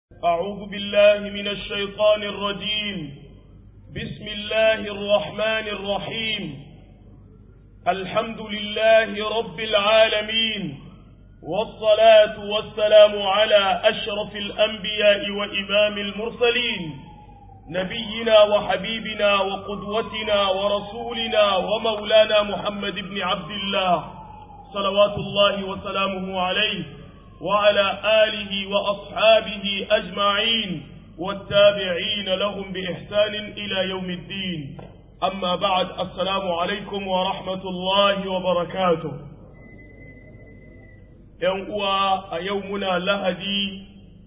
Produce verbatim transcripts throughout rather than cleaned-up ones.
أعوذ بالله من الشيطان الرجيم. بسم الله الرحمن الرحيم. الحمد لله رب العالمين، والصلاة والسلام على أشرف الأنبياء وإمام المرسلين، نبينا وحبيبنا وقدوتنا ورسولنا ومولانا محمد بن عبد الله صلوات الله وسلامه عليه وعلى آله وأصحابه أجمعين والتابعين لهم بإحسان إلى يوم الدين. أما بعد، السلام عليكم ورحمة الله وبركاته. يومنا لهدي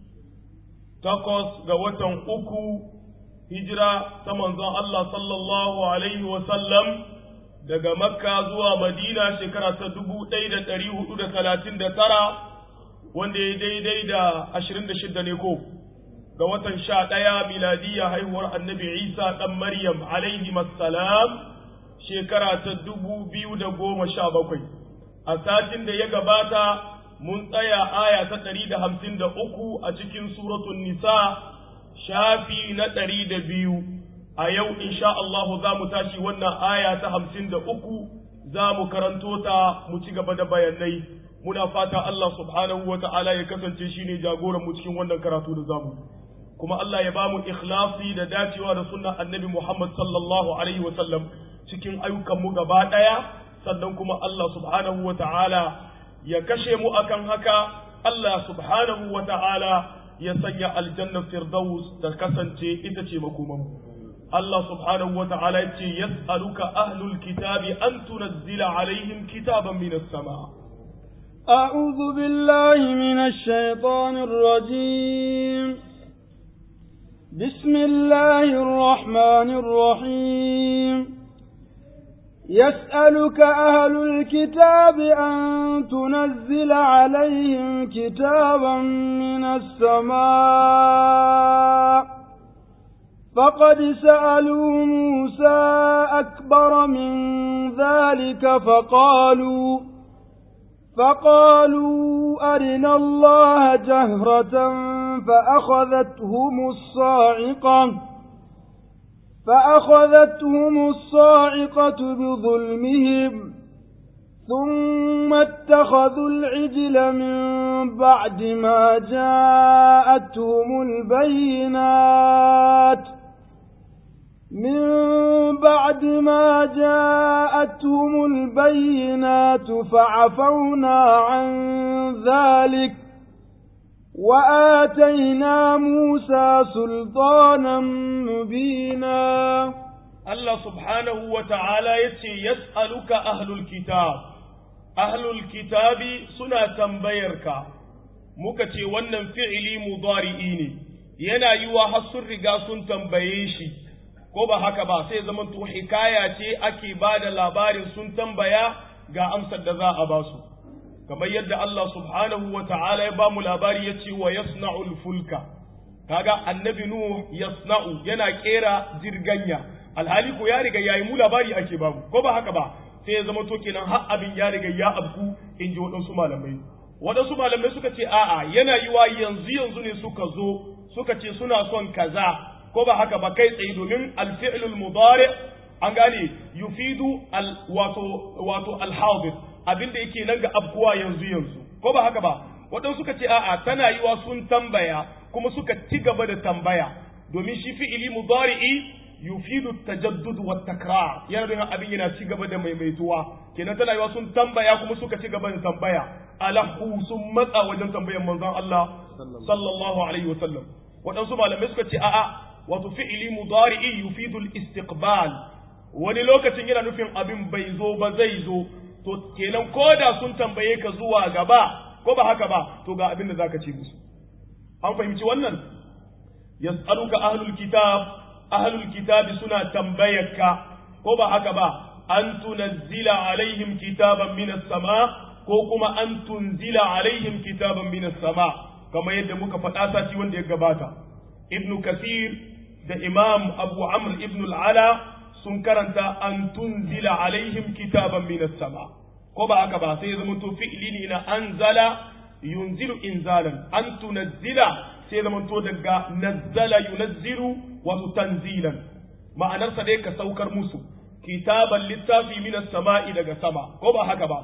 تقص قوة أكو هجرة تمنظى الله صلى الله عليه وسلم daga Makka zuwa Madina shekara ta dubu ɗaya da ɗari hudu da talatin da tara, wanda ya daidai da ashirin da shidda ne ko ga watan sha ɗaya miladiyya haihuwar annabi Isa ɗan Maryam alaihi salam shekara ta dubu biyu da goma sha bakwai. A satin da ya gabata mun tsaya aya ta ɗari da hamsin da uku a cikin suratun Nisa shafi na ɗari da biyu. A yau insha Allah za mu tashi wannan aya ta hamsin da uku, za mu karanto ta mu ci gaba da bayanai. Muna fata Allah subhanahu wa ta'ala ya kasance shi ne jagoran mu cikin wannan karatu da zamu, kuma Allah ya ba mu ikhlasi da dacewa da sunnan annabi Muhammad sallallahu alaihi wa sallam cikin ayyukan mu gaba daya, sannan kuma Allah subhanahu wa ta'ala ya kashe mu akan haka. Allah subhanahu wa ta'ala ya sanya aljanna firdaus ta kasance ita ce makoman mu. Allah subhanahu wa ta'ala ya ce yas'aluka ahlul kitabi an tunazzila alaihim kitaban minas sama'. أعوذ بالله من الشيطان الرجيم. بسم الله الرحمن الرحيم. يسألك أهل الكتاب أن تنزل عليهم كتابا من السماء فقد سألوا موسى أكبر من ذلك فقالوا فقالوا أرنا الله جهرة فأخذتهم الصاعقة فأخذتهم الصاعقة بظلمهم ثم اتخذوا العجل من بعد ما جاءتهم البينات من بعد ما جاءتهم البينات فعفونا عن ذلك وآتينا موسى سلطانا مبينا. الله سبحانه وتعالى يسألك أهل الكتاب. أهل الكتاب سنة تنبيرك مكتي ونن فعلي مضارئيني ينا يوا حسر رقا تنبيشي ko ba haka ba, sai zaman to hikaya ce ake ba da labarin sun tambaya ga amsar da za a ba su, kamar yadda Allah subhanahu wa ta'ala ya ba mu labari ya ce wa yasna'ul fulka. Kaga annabi Nuh yasna'u yana kera jirganya, alhali ko ya riga yayi mu labari ake babu, ko ba haka ba, sai ya zama to kenan har abin ya riga ya abku, in ji waɗansu malamai. Waɗansu malamai suka ce a'a, yana yiwa yanzu yanzu ne suka zo suka ce suna son kaza, ko ba haka ba kai tsaye, domin alfi'lul mudari an gane yufidu al wato wato al-hadir, abinda yake nan ga abkuwa yanzu yanzu, ko ba haka ba. Waɗansu suka ce a'a, tana yiwa sun tambaya kuma suka ci gaba da tambaya, domin shi fi'ili mudari'i yufidu tajaddud wa takrar, yana da abin yana ci gaba da maimaituwa, kenan tana yiwa sun tambaya kuma suka ci gaba da tambaya, alahu sun matsa wajen tambayan manzon Allah sallallahu alaihi wasallam. Waɗansu malamai suka ce a'a, wato fi'ili mudari'i yufidu al-istiqbal, wani lokacin yana nufin abin bai zo ba zai zo, to kenan koda sun tambaye ka zuwa gaba, ko ba haka ba, to ga abin da zaka ce musu. An fahimci wannan? Yas'aluka ahlul kitab, ahlul kitab suna tambayarka, ko ba haka ba, an tunazzila alaihim kitaban minas sama, ko kuma an tunzila alaihim kitaban minas sama, kamar yadda muka faɗa sati wanda ya gabata. Ibn Kathir da Imam Abu Amr ibn al-Ala sun karanta an tunzila alaihim kitaban minas sama, ko ba haka ba, sai ya zama to fi'li ne na anzala yunzilu inzalan, an tunazzila sai zamanto daga nazzala yunazzilu wa tanzilan ma'anarsa dai ka saukar musu kitaban littafi minas sama'i daga sama ko ba haka ba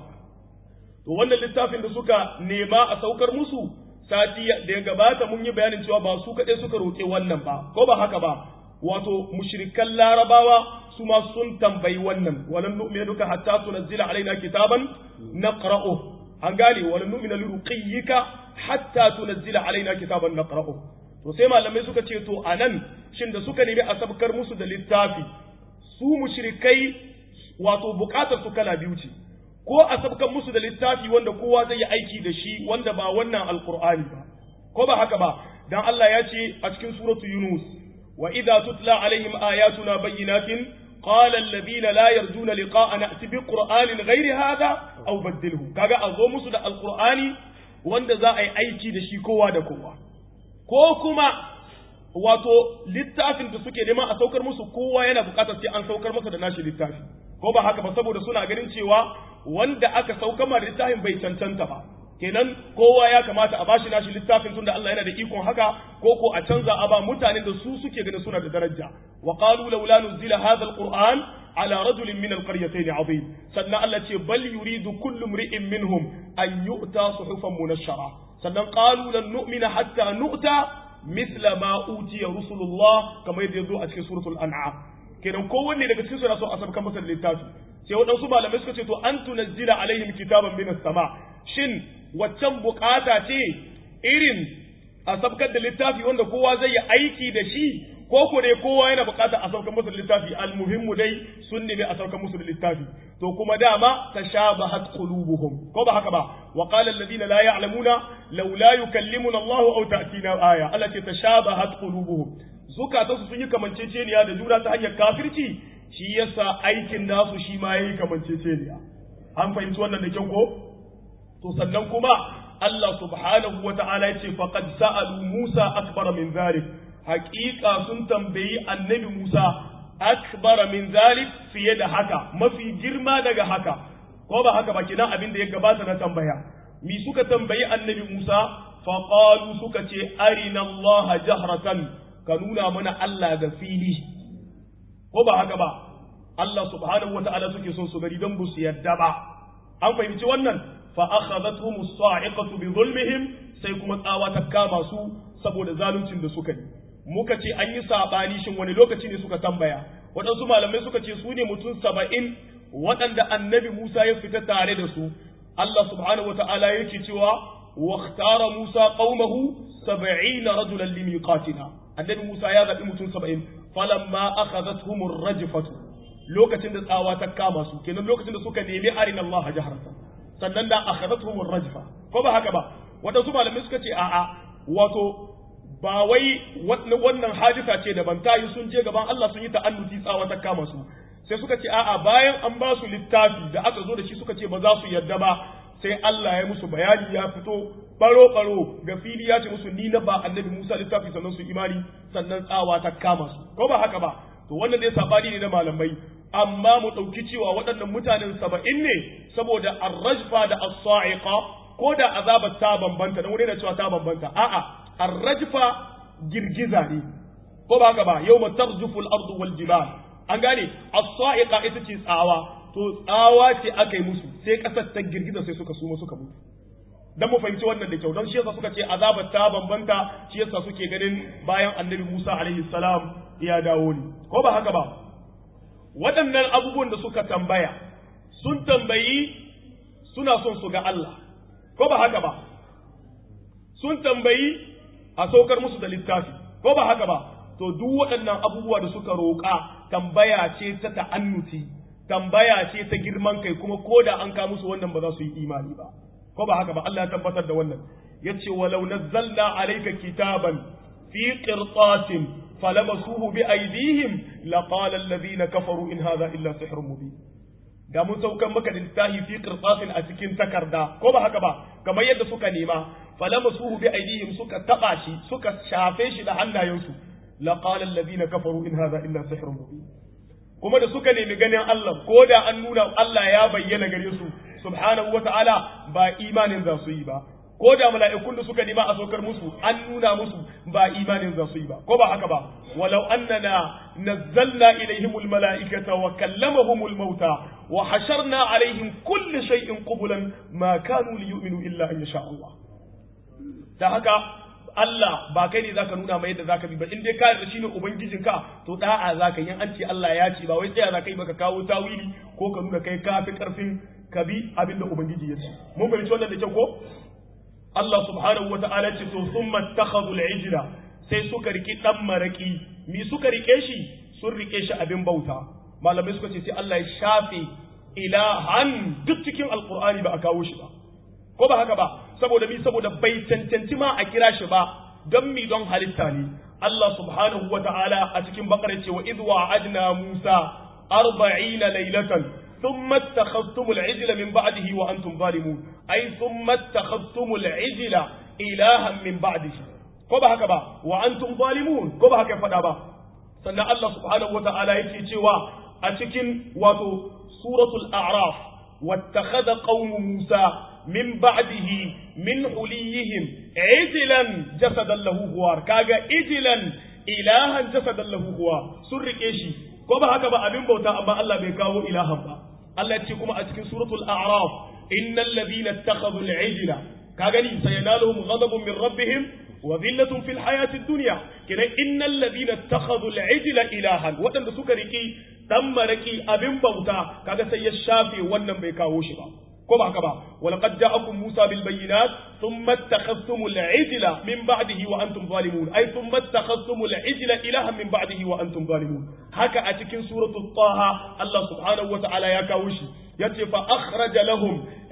to wannan littafin da suka nema a saukar musu sati da ya gabata mun yi bayanin cewa ba su kaɗai suka roƙe wannan ba ko ba haka ba wato mushrikan larabawa su ma sun tambayi wannan walan nu'minu duka hatta tunzila alaina kitaban naqra'u an gane walan nu'minu liruqiyyika hatta tunzila alaina kitaban naqra'u to sai malamai suka ce to anan shin da suka nemi a sabkar musu da littafi su mushrikai wato bukatar su kala biyu ce ko a sabkar musu da littafi wanda kowa zai yi aiki da shi wanda ba wannan alqur'ani ba ko ba haka ba dan Allah ya ce a cikin suratu yunus wa idza tutla alaihim ayatuna bayyinatin qala alladhina la yarjuna liqa'ana ati bi qur'anin ghairi hadha aw badilhu kaga a zo musu da alqur'ani wanda za a yi aiki da shi kowa da kowa ko kuma wato littafin da suke neman a saukar musu kowa yana bukatar sai an saukar masa da nashi littafi ko ba haka ba saboda suna ganin cewa wanda aka saukar ma da littafin bai cancanta ba kenan kowa ya kamata a bashi nashi littafin tunda Allah yana da ikon haka ko ko a canza a ba mutanen da su suke ganin suna da daraja wa qalu laula nuzila hadha alquran ala rajulin min alqaryatayn azim sannan Allah ce bal yuridu kullu imri'in minhum an yu'ta suhufan munashshara sannan qalu lan nu'mina hatta nu'ta mithla ma utiya rusulullah kamar yadda yazo a cikin suratul an'am kenan kowanne daga cikin su yana so a sabkan masa littafi sai wadansu malamai suka ce to an tunazzila alaihim kitaban minas sama shin waccan bukata ce irin a sabkar da littafi wanda kowa zai yi aiki da shi ko ko dai kowa yana bukata a saukar musu da littafi almuhimmu dai sun nemi a saukar musu da littafi to kuma dama tashabahat qulubuhum ko ba haka ba wa qala alladhina la ya'lamuna laula yukallimuna Allah aw ta'tina aya Allah ce tashabahat qulubuhum zukatansu sun yi kamanceceniya da juna ta hanyar kafirci shi yasa aikin nasu shi ma yayi kamanceceniya an fahimci wannan da kyau ko to sannan kuma Allah subhanahu wa ta'ala ya ce faqad sa'alu Musa akbara min zalik haqiqa sun tambayi annabi Musa akbara min zalik fiye da haka mafi girma daga haka ko ba haka ba kina abin da ya gabata na tambaya mi suka tambayi annabi Musa faqalu suka ce arina Allah jahratan ka nuna mana Allah ga fili ko ba haka ba Allah subhanahu wa ta'ala suke son su gari dan bu su yadda ba an fahimci wannan fa akhadathum as-sa'iqatu bi dhulmihim sai kuma tsawa ta kama su saboda zaluncin da suka yi muka ce an yi sabani shin wani lokaci ne suka tambaya waɗansu malamai suka ce su ne mutum saba'in waɗanda annabi Musa ya fita tare da su Allah subhanahu wata'ala yake cewa wakhtara Musa qaumahu sab'ina rajulan limiqatina annabi Musa ya zabi mutum saba'in falamma akhadathum ar-rajfatu lokacin da tsawa ta kama su kenan lokacin da suka nemi arina Allah jahratan sannan da akhadathum ar-rajfa ko ba haka ba wadansu malamai suka ce a'a wato ba wai wannan hadisa ce daban tayi sun je gaban Allah sun yi ta'annuti tsawa ta kama su sai suka ce a'a bayan an ba su littafi da aka zo da shi suka ce ba za su yarda ba sai Allah ya musu bayani ya fito baro baro ga fili ya ce musu ni na ba annabi Musa littafi sannan su imani sannan tsawa ta kama su ko ba haka ba to wannan dai sabani ne na malamai amma mu ɗauki cewa waɗannan mutanen saba'in ne saboda arrajfa da as-sa'iqa ko da azabar ta bambanta dan wuri da cewa ta bambanta a'a arrajfa girgiza ne ko ba haka ba yawma tarjufu al-ardu wal jibal an gane as-sa'iqa ita ce tsawa to tsawa ce aka yi musu sai kasar ta girgiza sai suka suma suka mutu dan mu fahimci wannan da kyau don shi yasa suka ce azabar ta bambanta shi yasa suke ganin bayan annabi Musa alaihi salam ya dawo ne ko ba haka ba waɗannan abubuwan da suka tambaya sun tambayi suna son su ga Allah ko ba haka ba sun tambayi a saukar musu da littafi ko ba haka ba to duk waɗannan abubuwa da suka roƙa tambaya ce ta ta'annuti tambaya ce ta girman kai kuma ko da an ka musu wannan ba za su yi imani ba ko ba haka ba Allah ya tabbatar da wannan yace walau nazzalna alayka kitaban fi qirtasin فلمسوه بأيديهم لقال الذين كفروا إن هذا إلا سحر مبين da mun saukan maka da littafi fi qirtasin a cikin takarda ko ba haka ba kamar yadda suka nema falamasuhu bi aydihim suka taba shi suka shafe shi da hannayensu la qala alladhina kafaru in hadha illa sihrun mubin kuma da suka nemi ganin Allah ko da an nuna Allah ya bayyana gare su subhanahu wata'ala ba imanin za su yi ba ko da mala'ikun da suka nima a saukar musu an nuna musu ba imanin za su yi ba ko ba haka ba walau annana nazzalna ilaihimul mala'ikata wa kallamahumul mauta wa hasharna alaihim kulli shay'in qublan ma kanu liyu'minu illa an yasha Allah da haka Allah ba kai ne zaka nuna mai yadda zaka bi ba in dai ka yarda shine ubangijinka to da'a zaka yi an ce Allah ya ce ba wai tsaya zaka yi baka kawo tawili ko ka nuna kai kafin karfin ka bi abinda ubangiji ya ce mun fahimci wannan da kyau ko Allah subhanahu wata'ala ce to thumma takhadhu al-ijla sai suka riki dan maraki mi suka rike shi sun rike shi abin bauta malamai suka ce sai Allah ya shafe ilahan duk cikin alqur'ani ba a kawo shi ba ko ba haka ba saboda mi saboda bai cancanci ma a kira shi ba don mi don halitta ne Allah subhanahu wata'ala a cikin bakara ce wa idh wa'adna Musa arba'ina laylatan ثم اتخذتم العجل من بعده وأنتم ظالمون أي ثم اتخذتم العجل إلها من بعده كما هكذا وأنتم ظالمون كما هكذا فدابا سنة الله سبحانه وتعالى يكتوى أتكن واتو سورة الأعراف واتخذ قوم موسى من بعده من حليهم عجلا جسدا له خوار كاغا عجلا إلها جسدا له خوار سرق إيشي كما هكذا أبين بوتا أما الله بيكاو إلها با Allah ce kuma a cikin suratul a'raf innal ladina ittakhadhu al-ijla kagani sayanaluhum ghadabun min rabbihim wa dhillatun fil hayatid dunya kina innal ladina ittakhadhu al-ijla ilahan wadanda suka riki dan maraki abin bauta kaga sai ya shafe wannan bai kawo shi ba ko ba haka ba walaqad ja'akum musa bil bayyinat thumma ittakhadhtum al-ijla min ba'dihi wa antum zalimun ay thumma ittakhadhtum al-ijla ilahan min ba'dihi wa antum zalimun haka a cikin suratul taha Allah subhanahu wa ta'ala ya kawo shi yace fa akhraja lahum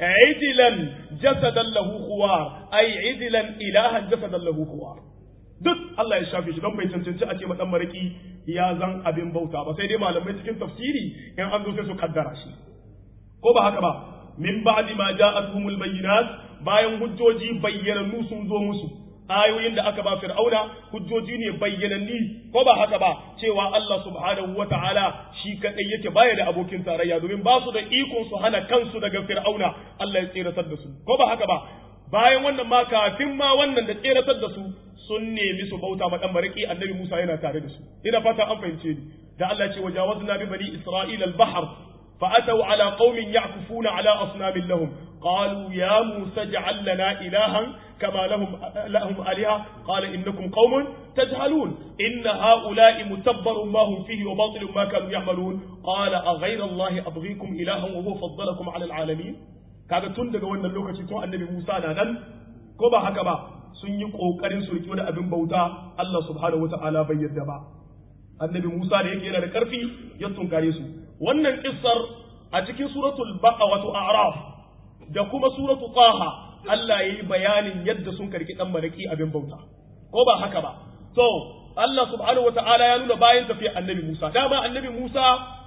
ijlan jasadan lahu khuwar ay ijlan ilahan jasadan lahu khuwar duk Allah ya shafe shi don bai cancanci a ce madan maraki ya zan abin bauta ba sai dai malamai cikin tafsiri in an zo sai su kaddara shi ko ba haka ba min ba'di ma ja'atuhumul bayyinat bayan hujjoji bayyanannu sun zo musu ayoyin da aka ba fir'auna hujjoji ne bayyananni ko ba haka ba cewa Allah subhanahu wata'ala shi kadai yake baya da abokin tarayya domin ba su da ikon su hana kansu daga fir'auna Allah ya tseratar da su ko ba haka ba bayan wannan ma kafin ma wannan da tseratar da su sun nemi su bauta ma dan mariki annabi Musa yana tare da su ina fata an fahimce ni da Allah ce wajawazna bi bani isra'ila al-bahr فأتوا على قوم يعكفون على أصنام لهم قالوا يا موسى اجعل لنا إلها كما لهم لهم آلهة قال إنكم قوم تجهلون إن هؤلاء متبر ما هم فيه وباطل ما كانوا يعملون قال أغير الله أبغيكم إلها وهو فضلكم على العالمين kaga tun daga wannan lokaci tun annabi Musa na nan ko ba haka ba sun yi kokarin su riki wani abin bauta Allah subhanahu wataala bai yarda ba annabi Musa da yake yana da karfi ya tunkare su wannan kissar a cikin suratul baqa wato a'raf da kuma suratul taha Allah yayi bayanin yadda sun karki dan malaki abin bauta ko ba haka ba to Allah subhanahu wataala ya nuna bayan tafi annabi Musa dama annabi Musa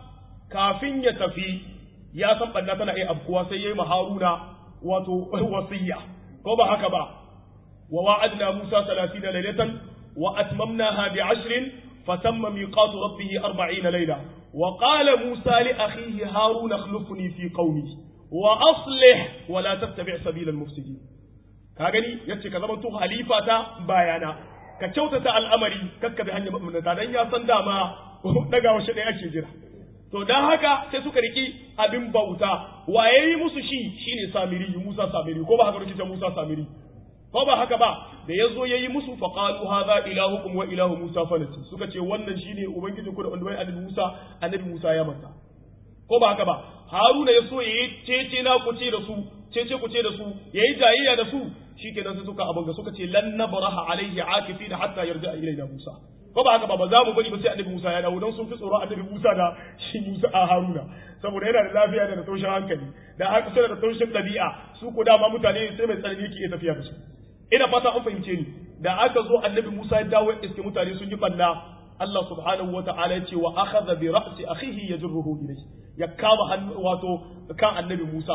kafin ya tafi ya san banna tana iya afkuwa sai yayi Haruna wato wasiya ko ba haka ba wa wa'adna Musa thalathina laylatan wa atmamnaha bi'ashrin fatamma miqatu rabbih arba'ina layla وقال موسى لأخيه هارون اخلفني في قومي وأصلح ولا تتبع سبيل المفسدين كاغني yace ka zama to halifa ta bayana ka kyautata al'amari kakka bi hanya mu'minata dan ya san dama daga washe da yake jira to dan haka sai suka riki abin bauta waye yi musu shi shine Samiri Musa Samiri ko ba haka rike Musa Samiri ko ba haka ba da yazo yayi musu fa qalu hadha ilahukum wa ilahu Musa falati suka ce wannan shine ubangiji ku da wanda annabi Musa annabi Musa ya manta ko ba haka ba Haruna yaso yayi cece na ku ce da su cece ku ce da su yayi jayayya da su shikenan sai suka abanga suka ce lan nabraha alaihi akifina hatta yarja ilaina Musa ko ba haka ba ba za mu bari ba sai annabi Musa ya dawo dan sun fi tsoro annabi Musa da shi Musa a Haruna saboda yana da lafiya da taushin hankali da haka sai da taushin dabi'a su ko dama mutane sai mai tsanani yake iya tafiya da su ina fata an fahimce ni da aka zo annabi Musa ya dawo iske mutane sun yi banna Allah subhanahu wata'ala ya ce wa akhadha bi ra'si akhihi yajruhu ilayhi ya kama hannu wato kan annabi Musa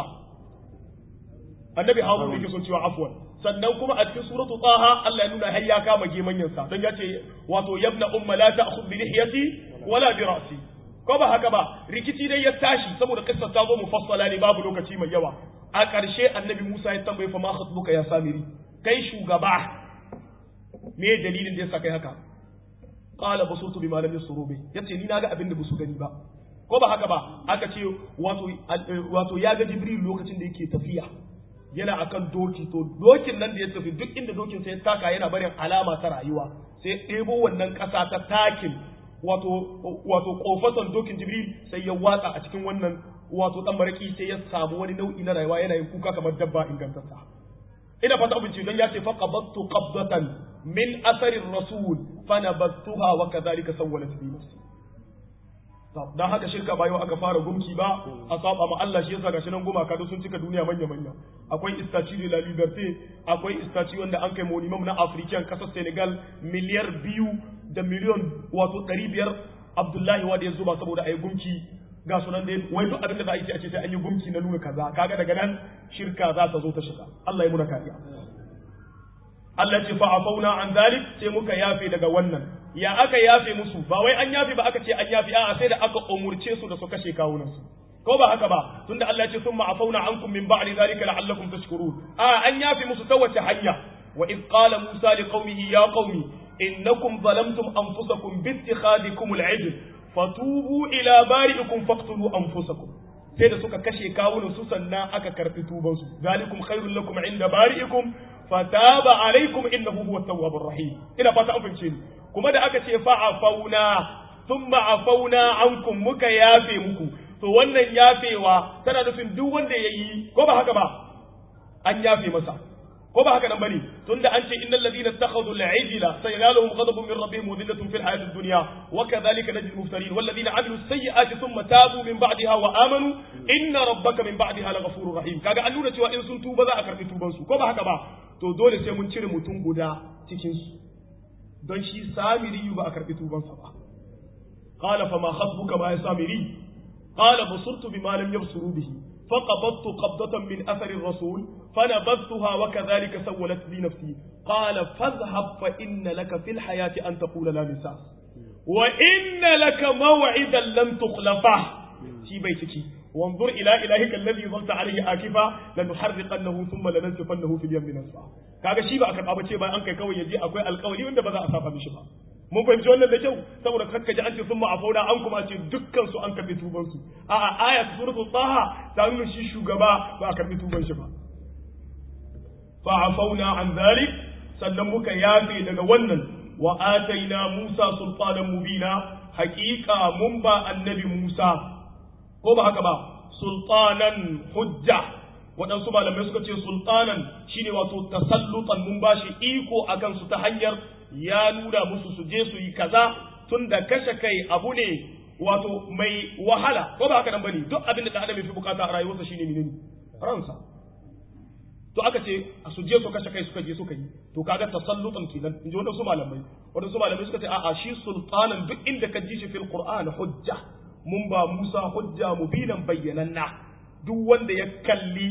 annabi Harun yake son cewa afwan sannan kuma a cikin suratu Taha Allah ya nuna har ya kama gemanyan sa dan ya ce wato yabna umma la ta'khudh bi lihiyati wala bi ra'si ko ba haka ba rikici dai ya tashi saboda kissa ta zo mufassala ne babu lokaci mai yawa a ƙarshe annabi Musa ya tambaye fa ma khatbuka ya Samiri kai shugaba me dalilin da yasa kai haka qala basurtu bima lam yusuru bi yace ni naga abin da basu gani ba ko ba haka ba aka ce wato wato ya ga Jibril lokacin da yake tafiya yana akan doki to dokin nan da ya tafi duk inda dokin sai ya taka yana barin alama ta rayuwa sai ɗebo wannan ƙasa ta takin wato wato kofatan dokin Jibril sai ya watsa a cikin wannan wato dan maraki sai ya samu wani nau'i na rayuwa yana yin kuka kamar dabba ingantacce ina fata abinci don ya ce faqabattu qabdatan min athari rasul fanabattuha wa kadhalika sawwalat bi nafsi dan haka shirka ba yau aka fara gumki ba a saba ma Allah shi yasa gashi nan gumaka da sun cika duniya manya manya akwai statue de la liberté akwai statue wanda an kai monimam na African kasar Senegal miliyar biyu da miliyon wato ɗari biyar Abdullahi wanda ya zuba saboda ayi gumki ga sunan dai wai duk abin da za a yi a ce sai an yi gumki na nuna kaza kaga daga nan shirka za ta zo ta shiga Allah ya muna kariya Allah ya ce fa afauna an zalik sai muka yafe daga wannan ya aka yafe musu ba wai an yafe ba aka ce an yafe a'a sai da aka umurce su da su kashe kawunan su ko ba haka ba tunda Allah ya ce summa afauna ankum min ba'di zalika la'allakum tashkurun a an yafe musu ta wace hanya wa id qala musa liqaumihi ya qaumi innakum zalamtum anfusakum bi ittikhadikum al'ijl fatubu ila bari'ikum faqtulu anfusakum sai da suka kashe kawunan su sannan aka karbi tuban su zalikum khairul lakum inda bari'ikum fataba alaikum innahu huwa at-tawwabur rahim ina fata an fahimce ni kuma da aka ce fa'afauna thumma afauna ankum muka yafe muku to wannan yafewa tana nufin duk wanda yayi ko ba haka ba an yafe masa ko ba haka nan bane tunda an ce innal ladina ittakhadhu al-ijla sayanaluhum ghadabun min rabbihim wa dhillatun fil hayatid dunya wa kadhalika najzi al-muftarin wal ladina amilu as-sayyi'ati thumma tabu min ba'daha wa amanu inna rabbaka min ba'daha laghafurur rahim kaga an nuna cewa in sun tuba za a karbi tuban su ko ba haka ba to dole sai mun cire mutum guda cikin su don shi samiri ba a karbi tubansa ba qala fa ma khatbuka ma ya samiri qala basurtu bima lam yabsuru bihi faqabattu qabdatan min athari ar-rasul fanabadtuha wa kadhalika sawwalat li nafsi qala fadhhab fa inna laka fil hayati an taqula la misas wa inna laka maw'idan lam tukhlafa shi bai ciki وانظر إلى إلهك الذي ظلت عليه آكفا لنحرقنه ثم لننسفنه في اليم نسفا kaga shi ba akan abace ba an kai kawai yaji akwai alƙawari wanda ba za a saba mishi ba mun fahimci wannan da kyau saboda kakka ji an ce sun ma'afauna an kuma ce dukkan su an karbi tuban su a a aya suratul taha ta nuna shi shugaba ba a karbi tuban shi ba fa afauna an zalik sannan muka yafe daga wannan wa ataina Musa sultanan mubina haqiqa mun ba annabi Musa ko ba haka ba sultanan hujja waɗansu malamai suka ce sultanan shine wato tasallutan mun bashi iko akan su ta hanyar ya nuna musu su je su yi kaza tunda kashe kai abu ne wato mai wahala ko ba haka nan bane duk abin da dan adam ya fi bukata a rayuwarsa shine menene ransa to aka ce a su je su kashe kai suka je suka yi to kaga tasallutan kenan inji waɗansu malamai waɗansu malamai suka ce a'a shi sultanan duk inda ka ji shi fil qur'an hujja mun ba Musa hujja mubinan bayyananna duk wanda ya kalli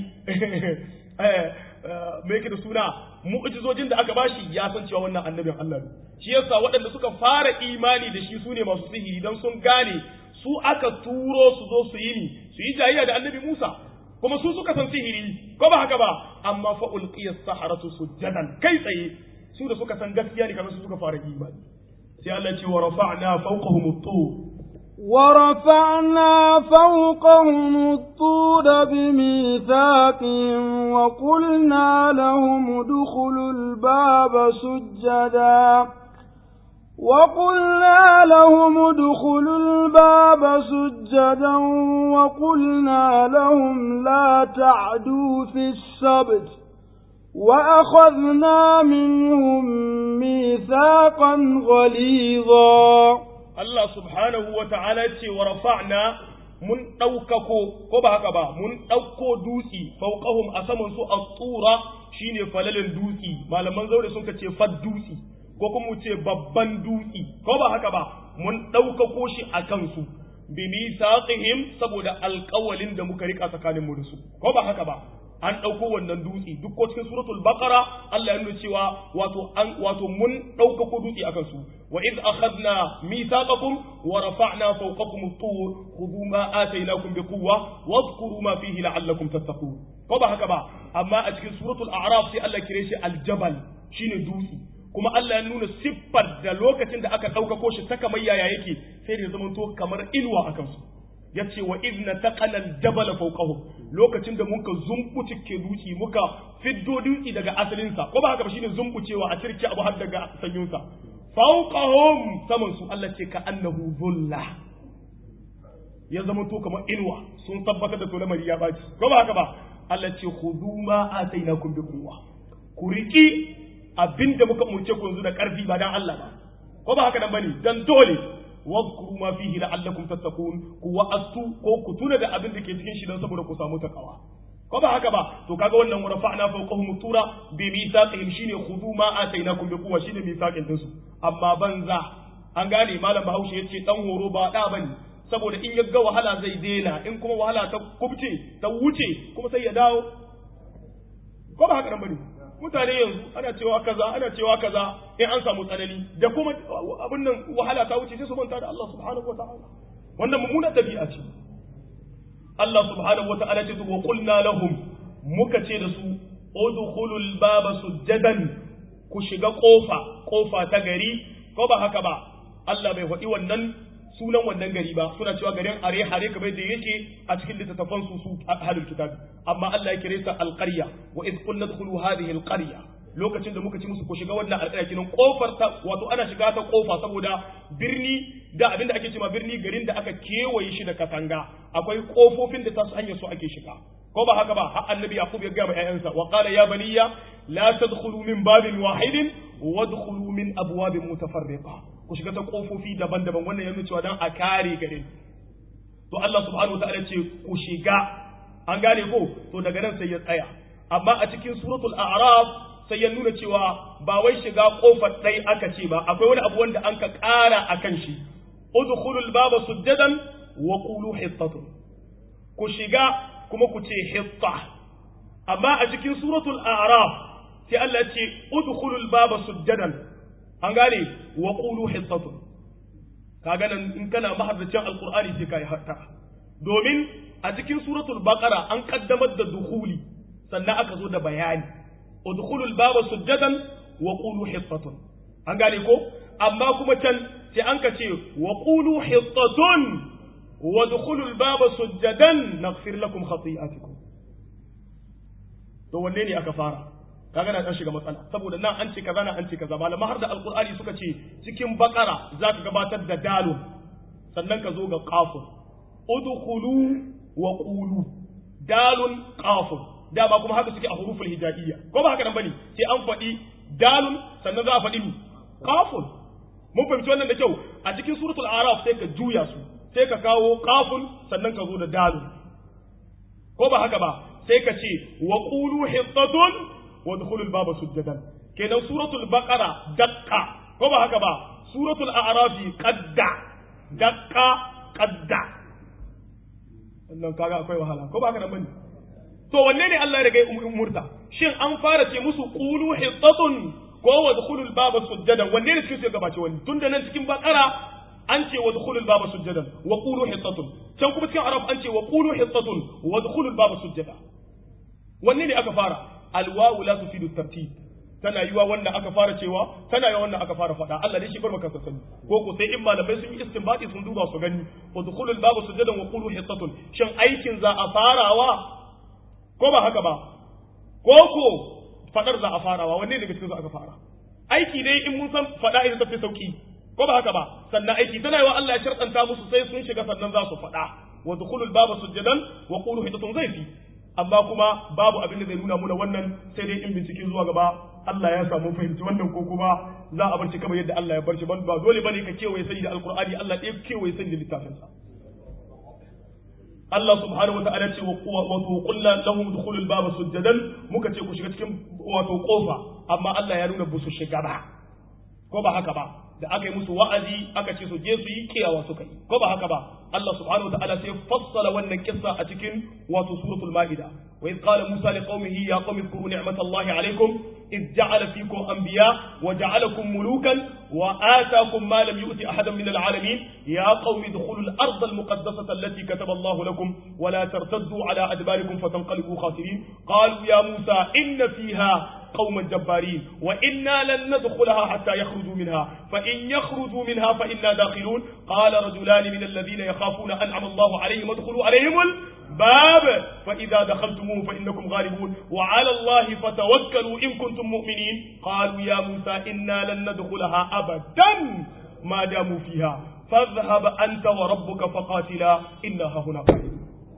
me yake da suna mu'jizojin da aka bashi ya san cewa wannan annabin Allah ne shi yasa waɗanda suka fara imani da shi sune masu sihiri dan sun gane su aka turo su zo su yi ni su yi jayayya da annabi Musa kuma su suka san sihiri ko ba haka ba amma fa ulqiya as-saharatu sujadan kai tsaye su da suka san gaskiya ne kamar su suka fara imani sai Allah ya ce wa rafa'na fawqahum at-tur ورفعنا فوقهم الطور بميثاقهم وقلنا لهم ادخلوا الباب سجدا وقلنا لهم ادخلوا الباب سجدا وقلنا لهم لا تعدوا في السبت وأخذنا منهم ميثاقا غليظا Allah subhanahu wa ta'ala ce wa rafa'na mun ɗaukako ko ba haka ba mun ɗauko dutsi fauqahum a saman su at-tura shine falalin dutsi malaman zaure sun ce fad dutsi ko kuma mu ce babban dutsi ko ba haka ba mun ɗaukako shi a kansu bi misaqihim saboda alƙawalin da muka rika tsakanin mu da su ko ba haka ba an dauko wannan dutse duk ko cikin suratul baqara Allah ya nuna cewa wato an wato mun dauka ko dutse akan su wa id akhadna mithaqakum wa rafa'na fawqakum at-tur khudhu ma atainakum biquwwa wadhkuru ma fihi la'allakum tattaqun ko ba haka ba amma a cikin suratul a'raf sai Allah kire shi al-jabal shine dutse kuma Allah ya nuna siffar da lokacin da aka dauka ko shi saka mai yaya yake sai da zaman to kamar ilwa akan su yace wa idna taqala al-jabal fawqahum lokacin da muka zumbuce duki muka fiddo duki daga asalin sa ko ba haka ba shine zumbucewa a cirki abu har daga sanyun sa fawqahum saman su Allah ce ka annahu dhulla ya zama to kamar ilwa sun tabbatar da to lamari ya baci ko ba haka ba Allah ce khudhu ma atainakum bi quwwa ku riki abinda muka umurce ku yanzu da karfi ba dan Allah ba ko ba haka nan bane dan dole wadhkuru ma fihi la'allakum tattaqun ku wa'astu ko ku tuna da abin da ke cikin shi dan saboda ku samu takawa ko ba haka ba to kaga wannan wa rafa'na fawqahum tura bi mithaqihim shine khudu ma atainakum bi quwwa shine mithaqin dinsu amma banza an gane malam Bahaushe yace dan horo ba da bane saboda in ya ga wahala zai dena in kuma wahala ta kubce ta wuce kuma sai ya dawo ko ba haka nan bane mutane yanzu ana cewa kaza ana cewa kaza in an samu tsanani da kuma abin nan wahala ta wuce sai su manta da Allah subhanahu wataala wannan mummuna tabi'a ce Allah subhanahu wataala ce wa qulna lahum muka ce da su udkhulul baba sujadan ku shiga kofa kofa ta gari ko ba haka ba Allah bai faɗi wannan sunan wannan gari ba suna cewa garin are hare kamar da yake a cikin littattafan su su ahlul kitab amma Allah ya kire sa alqarya wa id qulna dkhulu hadhihi alqarya lokacin da muka ci musu ku shiga wannan alqarya kinan kofar ta wato ana shiga ta kofa saboda birni da abinda ake cewa birni garin da aka kewaye shi da katanga akwai kofofin da ta su hanyar su ake shiga ko ba haka ba har annabi yaqub ya ga ma ƴaƴansa wa qala ya baniya la tadkhulu min babin wahidin wadkhulu min abwabin mutafarriqa ku shiga ta kofofi daban-daban wannan yana cewa dan a kare gare to Allah subhanahu wataala ce ku shiga an gane ko to daga nan sai ya tsaya amma a cikin suratul a'raf sai ya nuna cewa ba wai shiga kofar dai aka ce ba akwai wani abu wanda an ka kara akan shi udkhulul baba sujadan wa qulu hittatun ku shiga kuma ku ce hitta amma a cikin suratul a'raf sai Allah ya ce udkhulul baba sujadan an gane wa qulu hittatun kaga nan in kana mahaddacin alqur'ani sai kai hatta domin a cikin suratul baqara an kaddamar da dukhuli sannan aka zo da bayani udkhulul baba sujadan wa qulu hittatun an gane ko amma kuma can sai an ka ce wa qulu hittatun wa dukhulul baba sujadan naghfir lakum khati'atikum to wanne ne aka fara kaga na dan shiga matsala saboda nan an ce kaza na an ce kaza malama har da alqur'ani suka ce cikin bakara zaka gabatar da dalun sannan ka zo ga qafun udkhulu wa qulu dalun qafun dama kuma haka suke a huruful hijaiyya ko ba haka nan bane sai an faɗi dalun sannan za a faɗi qafun mun fahimci wannan da kyau a cikin suratul a'raf sai ka juya su sai ka kawo qafun sannan ka zo da dalun ko ba haka ba sai ka ce wa qulu hittatun wadkhulul baba sujadan kenan suratul baqara daqqa ko ba haka ba suratul a'raf qadda daqqa qadda wannan kaga akwai wahala ko ba haka nan bane to wanne ne Allah ya riga umurta shin an fara ce musu qulu hittatun ko wadkhulul baba sujadan wanne ne cikin su gabace wani tunda nan cikin baqara an ce wadkhulul baba sujadan wa qulu hittatun can kuma cikin arab an ce wa qulu hittatun wadkhulul baba sujada wanne ne aka fara alwawu la tufidu tartib tana yiwa wanda aka fara cewa tana yiwa wanda aka fara faɗa Allah dai shi bar maka sani ko ko sai in malamai sun yi istinbati sun duba su gani udkhulul baba sujadan wa qulu hittatun shin aikin za a farawa ko ba haka ba ko ko fadar za a farawa wanne ne cikin su aka fara aiki dai in mun san fada ita tafi sauki ko ba haka ba sannan aiki tana yiwa Allah ya shartanta musu sai sun shiga sannan za su fada wa udkhulul baba sujadan wa qulu hittatun zai fi amma kuma babu abin da zai nuna muna wannan sai dai in bincike zuwa gaba Allah ya samu fahimci wannan ko kuma za a bar shi kamar yadda Allah ya bar shi ba dole bane ka kewaye sani da alqur'ani Allah ɗaya kewaye sani da littafin sa Allah subhanahu wataala ce wa qulna lahum dukhulul baba sujadan muka ce ku shiga cikin wato kofa amma Allah ya nuna busu shiga ba ko ba haka ba da aka yi musu wa'azi aka ce su je su yi kiyawa suka yi ko ba haka ba Allah subhanahu wataala sai fassala wannan kissa a cikin wato suratul maida wa idh qala Musa liqaumihi ya qaumi اذكروا نعمة الله عليكم إذ جعل فيكم أنبياء وجعلكم ملوكا وآتاكم ما لم يؤت أحدا من العالمين يا قوم ادخلوا الأرض المقدسة التي كتب الله لكم ولا ترتدوا على أدباركم فتنقلبوا خاسرين قالوا يا موسى إن فيها قوما جبارين وإنا لن ندخلها حتى يخرجوا منها فإن يخرجوا منها فإنا داخلون قال رجلان من الذين يخافون أنعم الله عليهم ادخلوا عليهم الباب فإذا دخلتموه فإنكم غالبون وعلى الله فتوكلوا إن كنتم مؤمنين قالوا يا موسى إنا لن ندخلها أبدا ما داموا فيها فاذهب أنت وربك فقاتلا إنها هنا قاعدون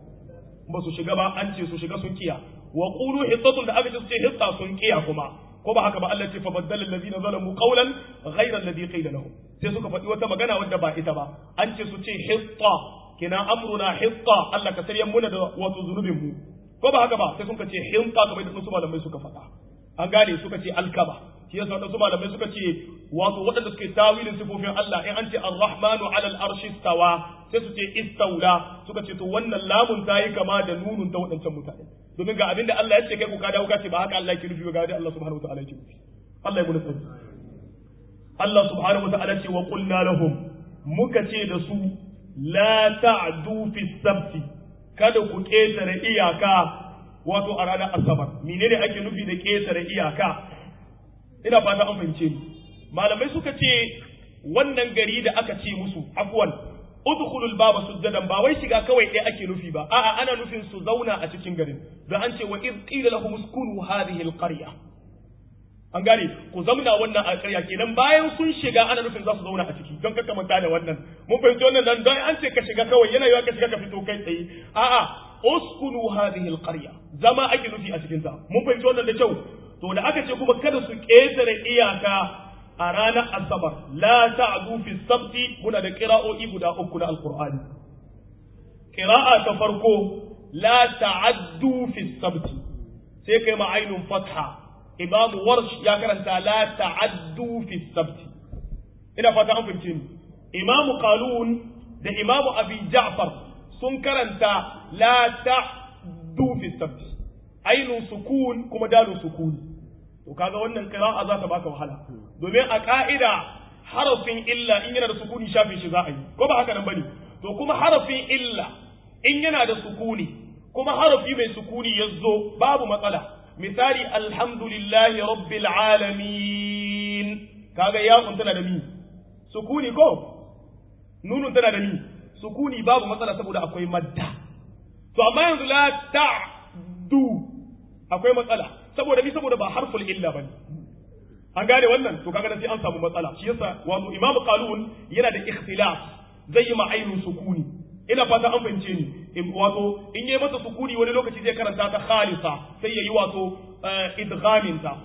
بس شغبا أنت سو شغا سنكيا وقولوا حطة da aka ce hitta sun kiya kuma ko ba haka ba Allah ce fa baddala allazina zalamu qawlan ghayra alladhi qila lahum sai suka faɗi wata magana wadda ba ita ba an ce su ce hitta kina amruna hitta Allah ka saryan muna da wato zunubin mu ko ba haka ba sai suka ce hitta kamar da su malamai suka faɗa an gane suka ce alkaba shi yasa wadansu malamai suka ce wato waɗanda suke tawilin sifofin Allah in an ce ar-rahmanu ala al-arshi istawa sai su ce istaula suka ce to wannan lamun ta yi kama da nunun ta waɗancan mutane domin ga abinda Allah ya ce kai ku ka dawo ka ce ba haka Allah yake nufi ba ga Allah subhanahu wataala yake nufi Allah ya muna Allah subhanahu wataala ce wa qulna lahum muka ce da su la ta'du fi sabti kada ku ketare iyaka wato a ranar asabar menene ake nufi da ketare iyaka ina fata an fahimce ni malamai suka ce wannan gari da aka ce musu afwan udkhulul baba sujjadan ba wai shiga kawai ɗaya ake nufi ba a'a ana nufin su zauna a cikin garin da an ce wa id qila lahum uskunu hadhihi alqarya an gane ku zauna wannan alƙarya kenan bayan sun shiga ana nufin za su zauna a ciki don kaka manta da wannan mun fahimci wannan dan dan an ce ka shiga kawai yana yiwa ka shiga ka fito kai tsaye a'a uskunu hadhihi alqarya zama ake nufi a cikin ta mun fahimci wannan da kyau to da aka ce kuma kada su ƙetare iyaka a ranar asabar la ta'du fi sabti muna da qira'o'i guda uku na alqur'ani qira'a ta farko la ta'addu fi sabti sai kai ma ainun fatha imam warsh ya karanta la ta'addu fi sabti ina fata an fahimce ni imam qalun da imam abi ja'far sun karanta la ta'du fi sabti ainun sukun kuma dalun sukun to kaga wannan qira'a za ta baka wahala domin a ka'ida harafin illa in yana da sukuni shafin shi za a yi ko ba haka nan bane to kuma harafin illa in yana da sukuni kuma harafi mai sukuni yazo babu matsala misali alhamdulillahi rabbil alamin kaga ya kun tana da mi sukuni ko nunun tana da mi sukuni babu matsala saboda akwai madda to amma yanzu la ta'du akwai matsala saboda ni saboda ba harful illa bane an gane wannan to kaga sai an samu matsala shi yasa wato imamu qalun yana da ikhtilaf zai yi ma ainun sukuni ina fata an fahimce ni wato in yayi masa sukuni wani lokaci zai karanta ta khalisa sai yayi wato idghamin ta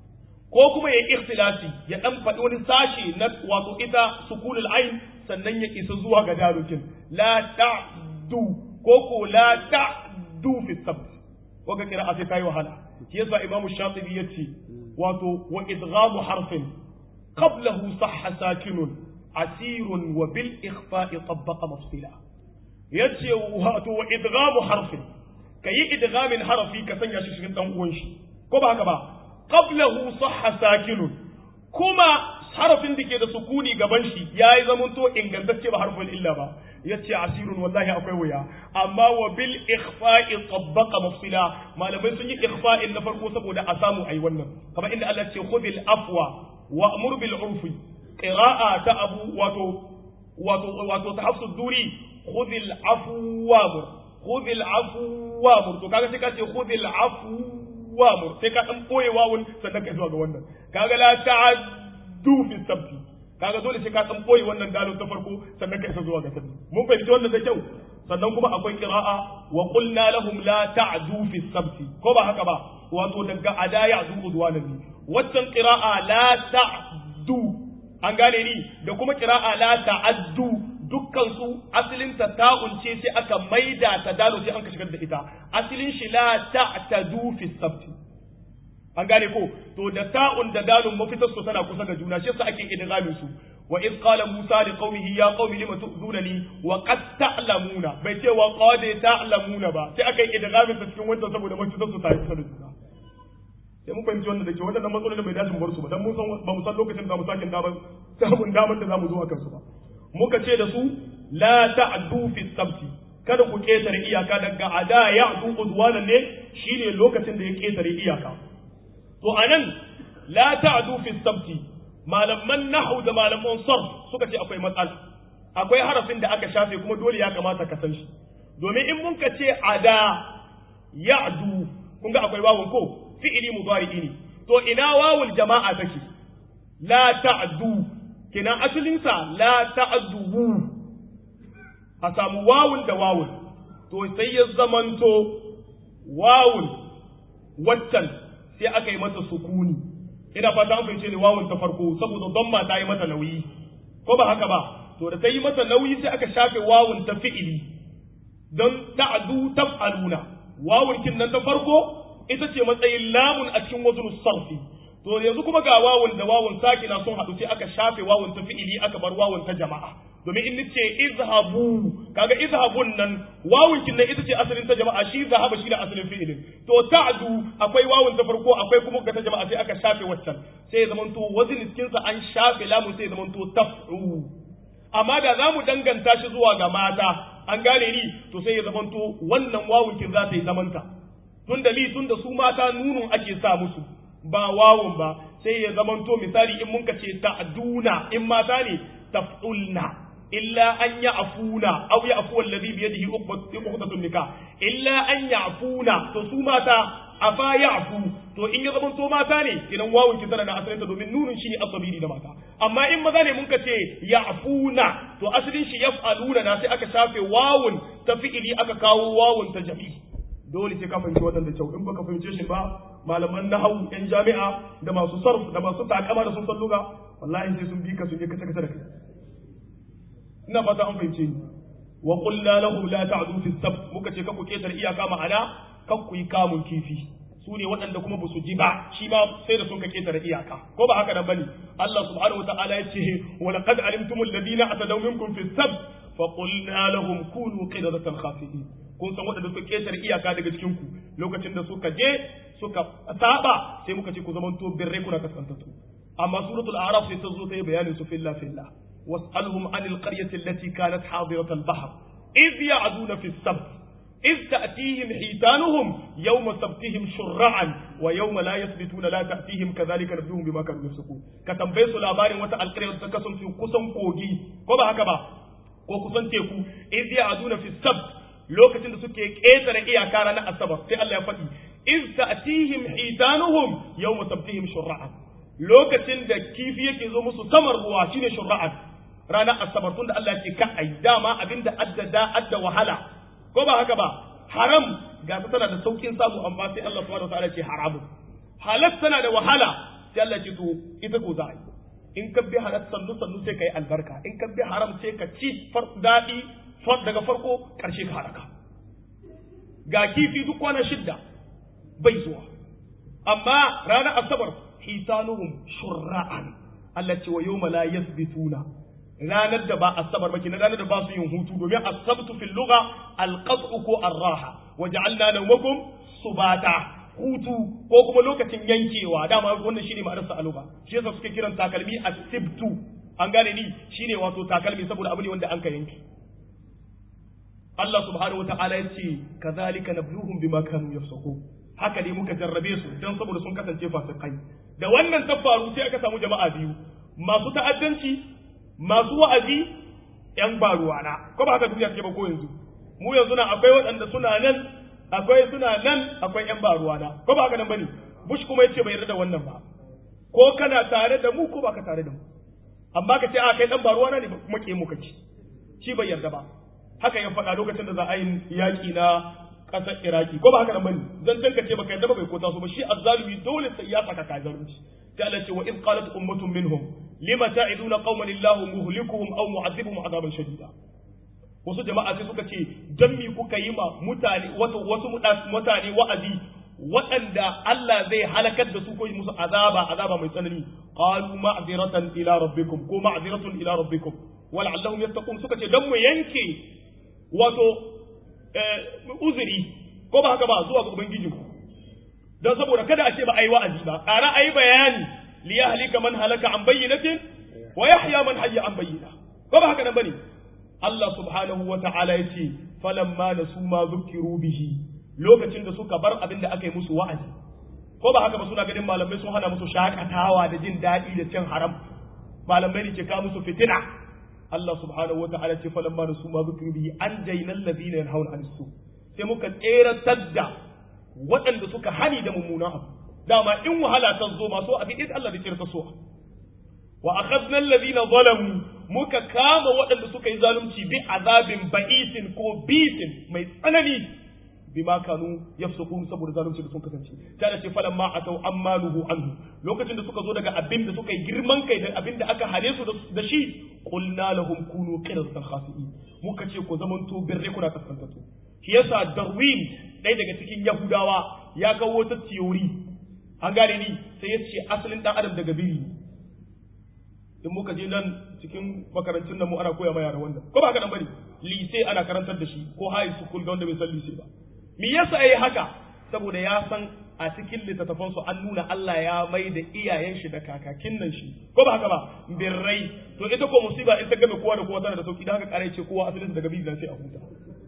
ko kuma yayi ikhtilafi ya dan faɗi wani sashi na wato ita sukunul ain sannan ya isa zuwa ga dalukin la ta'du ko ko la ta'du fi sabt waka kira sai tayi wahala shi yasa imamu shafi'i yace wato wa idghamu harfin qablahu sahha sakinun asirun wa bil ikhfa'i tabbaqa mafsila yace wato wa idghamu harfin kayi idghamin harfi ka sanya shi cikin dan uwan shi ko ba haka ba qablahu sahha sakinun kuma harafin da ke da sukuni gaban shi yayi zamanto ingantacce ba harfin illa ba yace asirun wallahi akwai wuya amma wa bil ikhfa'i tabbaqa mafsila malamai sun yi ikhfa'in na farko saboda a samu ai wannan kamar inda Allah ce khudhil afwa wa'mur bil urfi qira'a ta abu wato wato wato tahafsud duri khudhil afwa khudhil afwa to kaga sai ka ce khudhil afwa sai ka dan boye wawun sannan ka zuwa ga wannan kaga la ta'addu fi sabti kaga dole sai ka dan boye wannan dalil ta farko sannan ka isa zuwa ga sabti mun fahimci wannan da kyau sannan kuma akwai qira'a wa qulna lahum la ta'du fi sabti ko ba haka ba wato daga adaya zuwa zuwa nabi waccan qira'a la ta'du an gane ni da kuma qira'a la ta'addu dukkan su asalin ta ta'un ce sai aka maida ta dalo sai an ka shigar da ita asalin shi la ta'tadu fi sabti an gane ko to da ta'un da dalun mafitar su tana kusa da juna shi yasa ake idgamin su wa iz qala musa li qaumihi ya qaumi lima tu'zunani wa qad ta'lamuna bai ce wa qad ta'lamuna ba sai aka yi idgamin ta cikin wannan saboda mun tsaya su tayi da juna sai mun fahimci wannan da ke wannan matsalolin bai dace mu bar su ba dan mun san ba mu san lokacin da mu sake daban samun daman da zamu zo akan su ba muka ce da su la ta'du fi sabti kada ku ketare iyaka daga ada ya'du udwanan ne shine lokacin da ya ketare iyaka to anan la ta'du fi sabti malaman nahwu da malaman sarf suka ce akwai matsala akwai harafin da aka shafe kuma dole ya kamata ka san shi domin in mun ka ce ada ya'du kun ga akwai wawun ko fi'ili mudari'i ne to ina wawul jama'a take la ta'du kina asalin sa la ta'du a samu wawun da wawun to sai ya zamanto wawun waccan sai aka yi mata sukuni ina fata an fahimce ne wawun ta farko saboda damma ta yi mata nauyi ko ba haka ba to da ta yi mata nauyi sai aka shafe wawun ta fi'ili don ta'du taf'aluna wawun kin nan ta farko ita ce matsayin lamun a cikin wazn sarfi to yanzu kuma ga wawun da wawun sakina sun haɗu sai aka shafe wawun ta fi'ili aka bar wawun ta jama'a domin in nace izhabu kaga izhabun nan wawun kin nan ita ce asalin ta jama'a shi zahaba shi da asalin fi'ilin to ta'du akwai wawun ta farko akwai kuma ga ta jama'a sai aka shafe waccan sai ya zamanto wazn cikin sa an shafe lamun sai ya zamanto taf'u amma da zamu danganta shi zuwa ga mata an gane ni to sai ya zamanto wannan wawun kin za ta yi zamanta tun da li tun da su mata nunun ake sa musu ba wawun ba sai ya zamanto misali in mun ka ce ta'duna in mata ne taf'ulna illa an ya'funa aw ya'fu alladhi bi yadihi uqdatun nikah illa an ya'funa to su mata afa ya'fu to in ya zamanto mata ne kidan wawun ki tana na asalin ta domin nunun shi ne asabiri da mata amma in maza ne mun ka ce ya'funa to asalin shi yaf'aluna na sai aka shafe wawun ta fi'ili aka kawo wawun ta jami'i dole sai ka fahimci wannan da kyau in baka fahimce shi ba malaman nahwu yan jami'a da masu sarf da masu takama da sun san lugha wallahi sai sun bi ka sun je kace kace da kai ina fata an fahimce ni wa qulna lahum la ta'du fi sabt muka ce ka ku ketar iyaka ma'ana kan ku yi kamun kifi su ne waɗanda kuma ba su ji ba shi ma sai da sun ka ketare iyaka ko ba haka nan bane Allah subhanahu wataala ya ce wa laqad alimtum alladhina atadaw minkum fi sabt fa qulna lahum kunu qidatan khafidin kun san waɗanda suka ketare iyaka daga cikin ku lokacin da suka je suka saba sai muka ce ku zamanto birrai kuna kaskantattu amma suratul a'raf sai ta zo ta yi bayanin su fillah fillah was'alhum anil qaryati allati kanat hadirat al-bahr idh ya'duna fi as-sabt إذ تأتيهم حيتانهم يوم سبتهم شرعا ويوم لا يثبتون لا تأتيهم كذلك نبلوهم بما كانوا يفسقون كتنبيه سلاباري وتا القرية وتكسن في قسم قوجي كما هكذا ko kusan teku iz ya'duna fi sabt lokacin da suke ƙetare iyaka ranar asabar sai Allah ya faɗi iz ta'tihim hitanuhum yawma sabtihim shur'an lokacin da kifi yake zo musu samar ruwa shine shur'an ranar asabar tunda Allah ya ce ka ai dama abinda addada adda wahala ko ba haka ba haram ga ta tana da saukin samu amma sai Allah subhanahu wataala ce haramun halal tana da wahala sai Allah ce to ita ko za a yi in ka bi halal sannu sannu sai ka yi albarka in ka bi haram sai ka ci daɗi daga farko ƙarshe ka haraka ga kifi duk kwana shidda bai zuwa amma ranar asabar hitanuhum shurra'an Allah ce wa yawma la yasbituna ranar da ba asabar ba kenan ranar da ba su yin hutu domin asabtu fil lugha alqat'u ko arraha waja'alna nawmakum subata hutu ko kuma lokacin yankewa dama wannan shine ma'anar sa a lugha shi yasa suke kiran takalmi asibtu an gane ni shine wato takalmi saboda abu ne wanda an ka yanke Allah subhanahu wata'ala ya ce kazalika nabluhum bima kanu yafsaqun haka ne muka jarrabe su dan saboda sun kasance fasikai da wannan ta faru sai aka samu jama'a biyu masu ta'addanci masu wa'azi ‘yan baruwana, ko ba haka duniya take ba ko yanzu, mu yanzu na akwai waɗanda suna nan, akwai suna nan, akwai ‘yan baruwana, ko ba haka nan ba ne, Bush kuma ya ce bai yarda da wannan ba, ko kana tare da mu ko ba ka tare da mu, amma ka ce a kai ɗan baruwana ne kuma ke muka ci, shi bai yarda ba, haka ya faɗa lokacin da za a yi yaƙi na ƙasar Iraki, ko ba haka nan ba ne, zan ka ce baka yarda ba bai kota su ba, shi azzalumi dole sai ya saka kazarunci. sai Allah ce wa in qalat ummatun minhum lima ta'iduna qauman illahu muhlikuhum aw mu'adhibuhum adaban shadida wasu jama'a sai suka ce dan mi kuka yi ma mutane wato wasu mutane wa'azi waɗanda Allah zai halakar da su ko musu azaba azaba mai tsanani qalu ma'ziratan ila rabbikum ko ma'ziratun ila rabbikum wal'allahum yattaqun suka ce dan mu yanke wato uzuri ko ba haka ba zuwa ga ubangiji dan saboda kada a ce ba ai wa'azi ba ƙara ai bayani li yahlika man halaka an bayyinatin wa yahya man hayya an bayyina ko ba haka nan bane Allah subhanahu wa ta'ala yace falamma nasu ma zukiru bihi lokacin da suka bar abin da aka yi musu wa'azi ko ba haka ba suna ganin malamai sun hana musu shakatawa da jin daɗi da cin haram malamai ne ke kawo musu fitina Allah subhanahu wata'ala ce falamma nasu ma zukiru bihi an jainal ladina yanhauna anis su sai muka tseratar da waɗanda suka hani da mummunan abu dama in wahala ta zo ma so abin Allah da tsirta so wa akhadna alladhina zalamu muka kama waɗanda suka yi zalunci bi azabin ba'isin ko bisin mai tsanani bima kanu yafsukun saboda zalunci da sun kasance ta da ce falan ma atau ammaluhu anhu lokacin da suka zo daga abin da suka yi girman kai da abin da aka hane su da shi qulna lahum kunu qiradatan khasi'in muka ce ko zamanto birre kuna kaskantatu shi yasa Darwin ɗaya daga cikin Yahudawa ya kawo wata theory an gane ni sai ya ce asalin dan adam daga biri in muka je nan cikin makarantun nan mu ana koya ma yara wannan ko ba haka nan bane lise ana karantar da shi ko high school ga wanda bai san lise ba me yasa yayi haka saboda ya san a cikin littattafan su an nuna Allah ya mai da iyayen shi da kakakin nan shi ko ba haka ba birrai to ita ko musiba in ta game kowa da kowa tana da sauki dan haka kare ce kowa asalin daga biri sai a huta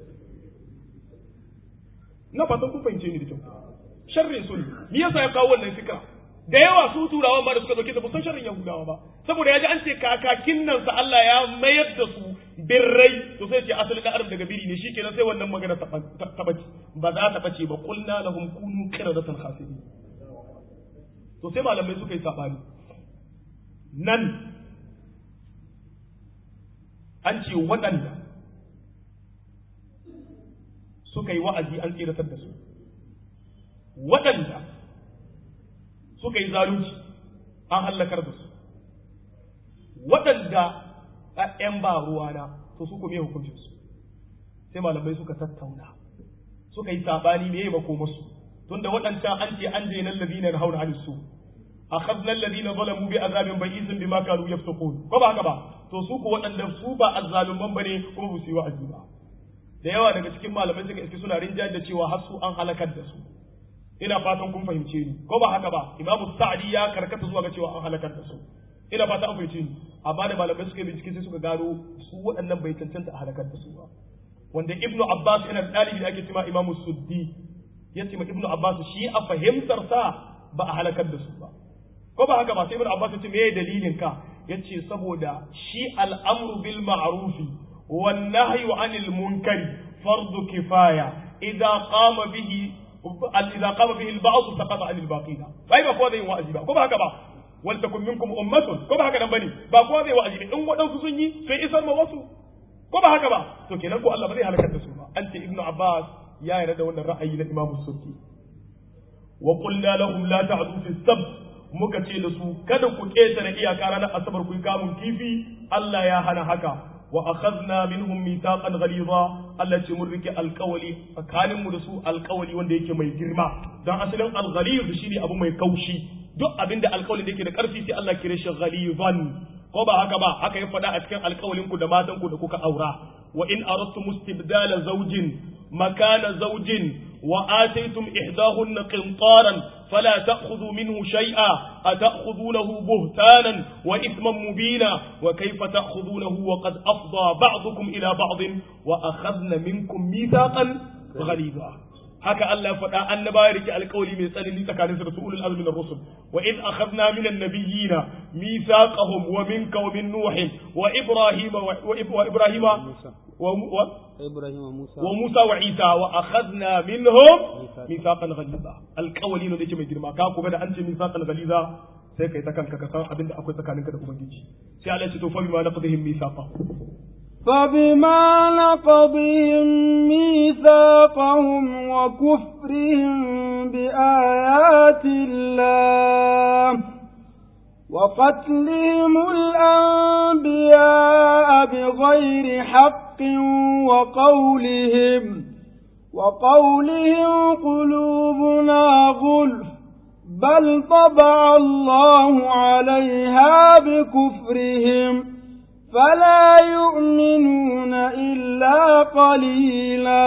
na fatan kun fahimce ni da kyau sharrin sun me yasa ya kawo wannan fikra da yawa su turawan ba da suka dauke ta san sharrin yahudawa ba saboda yaji an ce kakakin nan sa Allah ya mayar da su birrai to sai ce asalin da adam daga biri ne shikenan sai wannan magana ta bace ba za ta bace ba qulna lahum kunu qiradatan khasi'in to sai malamai suka yi sabani nan an ce waɗanda suka yi wa'azi an tsiratar da su waɗanda suka yi zalunci an hallakar da su waɗanda ‘yan ba ruwana to su kuma yi hukuncinsu sai malamai suka tattauna suka yi saɓani me ba ko masu tunda waɗancan an ce an je nan ladina hauna an su akhadna alladhina zalamu bi azabin ba'isin bima kanu yafsukun ko ba haka ba to su ko waɗanda su ba azzaluman bane kuma ba su yi wa'azi ba da yawa daga cikin malamai suka iske suna rinjayar da cewa har su an halakar da su ina fatan kun fahimce ni ko ba haka ba imamu sa'di ya karkata zuwa ga cewa an halakar da su ina fata an fahimce ni amma da malamai suka bincike sai suka gano su waɗannan bai cancanta a halakar da su ba wanda ibnu abbas yana da ɗalibi da ake cewa imamu suddi ya ce ma ibnu abbas shi a fahimtar sa ba a halakar da su ba ko ba haka ba sai ibnu abbas ya ce me dalilin ka yace saboda shi al'amru bil ma'rufi wan nahyu anil munkari fardu kifaya idza qama bihi idza qama bihi al-ba'd saqata 'anil baqina bai ba ko zai wa'azi ba ko ba haka ba wal takum minkum ummatun ko ba haka nan bane ba ko zai wa'azi in wadansu sun yi sai isar ma wasu ko ba haka ba to kenan ko Allah ba zai halakar da su ba anta ibnu abbas ya yarda da wannan ra'ayi na imamu sufyan wa qulna lahum la ta'du fi sabt muka ce da su kada ku ketare iyaka ranar asabar ku kamun kifi Allah ya hana haka wa akhadna minhum mithaqan ghaliza Allah ce mun rike alƙawali tsakanin mu da su alƙawali wanda yake mai girma dan asalin al-ghaliz shine abu mai kaushi duk abinda alƙawalin da yake da ƙarfi sai Allah kire shi ghalizan ko ba haka ba haka ya faɗa a cikin alƙawalin ku da matan ku da kuka aura wa in aradtum istibdala zawjin makana zawjin wa ataytum ihdahunna qintaran fala ta'khudhu minhu shay'a ata'khudhunahu buhtanan wa ithman mubina wa kayfa ta'khudhunahu wa qad afdha ba'dukum ila ba'd wa akhadna minkum mithaqan ghaliza haka Allah faɗa annaba ya rike alƙawari mai tsanani tsakanin su da su ulul azmi na rusul wa id akhadna min an-nabiyyina mithaqahum wa minka wa min nuh wa ibrahima wa ibrahima wa ibrahima musa wa musa wa isa wa akhadna minhum mithaqan ghaliza alƙawari ne yake mai girma ka kuma da an ce mithaqan ghaliza sai kai ta kanka ka san abin da akwai tsakaninka da ubangiji sai Allah ya ce to fa bima naqdihim mithaqahum فبما نقضهم ميثاقهم وكفرهم بآيات الله وقتلهم الأنبياء بغير حق وقولهم وقولهم قلوبنا غلف بل طبع الله عليها بكفرهم فلا يؤمنون إلا قليلا.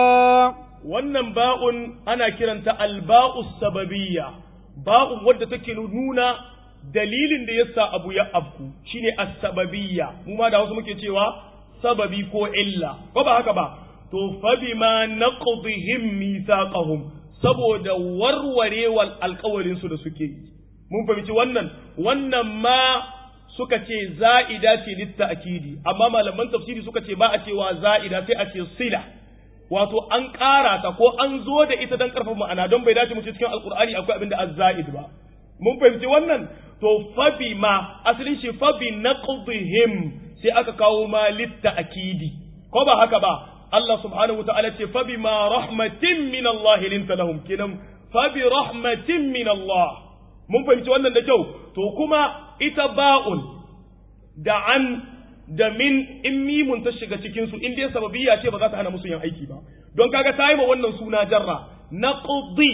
wannan ba'un ana kiranta alba'us sababiyya, ba'un wadda take nuna dalilin da yasa abu ya afku shine as-sababiyya, mu ma da wasu muke cewa sababi ko illa, ko ba haka ba? To fa bima naqdihim mithaqahum, saboda warwarewal alƙawarin su da suke yi. Mun fahimci wannan, wannan ma suka ce za'ida ce litta'kidi, amma malaman tafsiri suka ce ba a cewa za'ida sai a ce sila, wato an ƙara ta ko an zo da ita don ƙarfafa ma'ana, don bai dace mu ce cikin alƙur'ani akwai abin da az-za'id ba. Mun fahimci wannan, to fabi ma asalin shi fabi naqdihim sai aka kawo ma litta'kidi, ko ba haka ba? Allah subhanahu wataala ce fabi ma rahmatin min Allah linta lahum, kenan fabi rahmatin min Allah. Mun fahimci wannan da kyau. To kuma ita ba'un da an da min in mimun ta shiga cikin su in dai sababiyya ce ba za ta hana musu yin aiki ba, don kaga ta yi ma wannan suna jarra naqdi,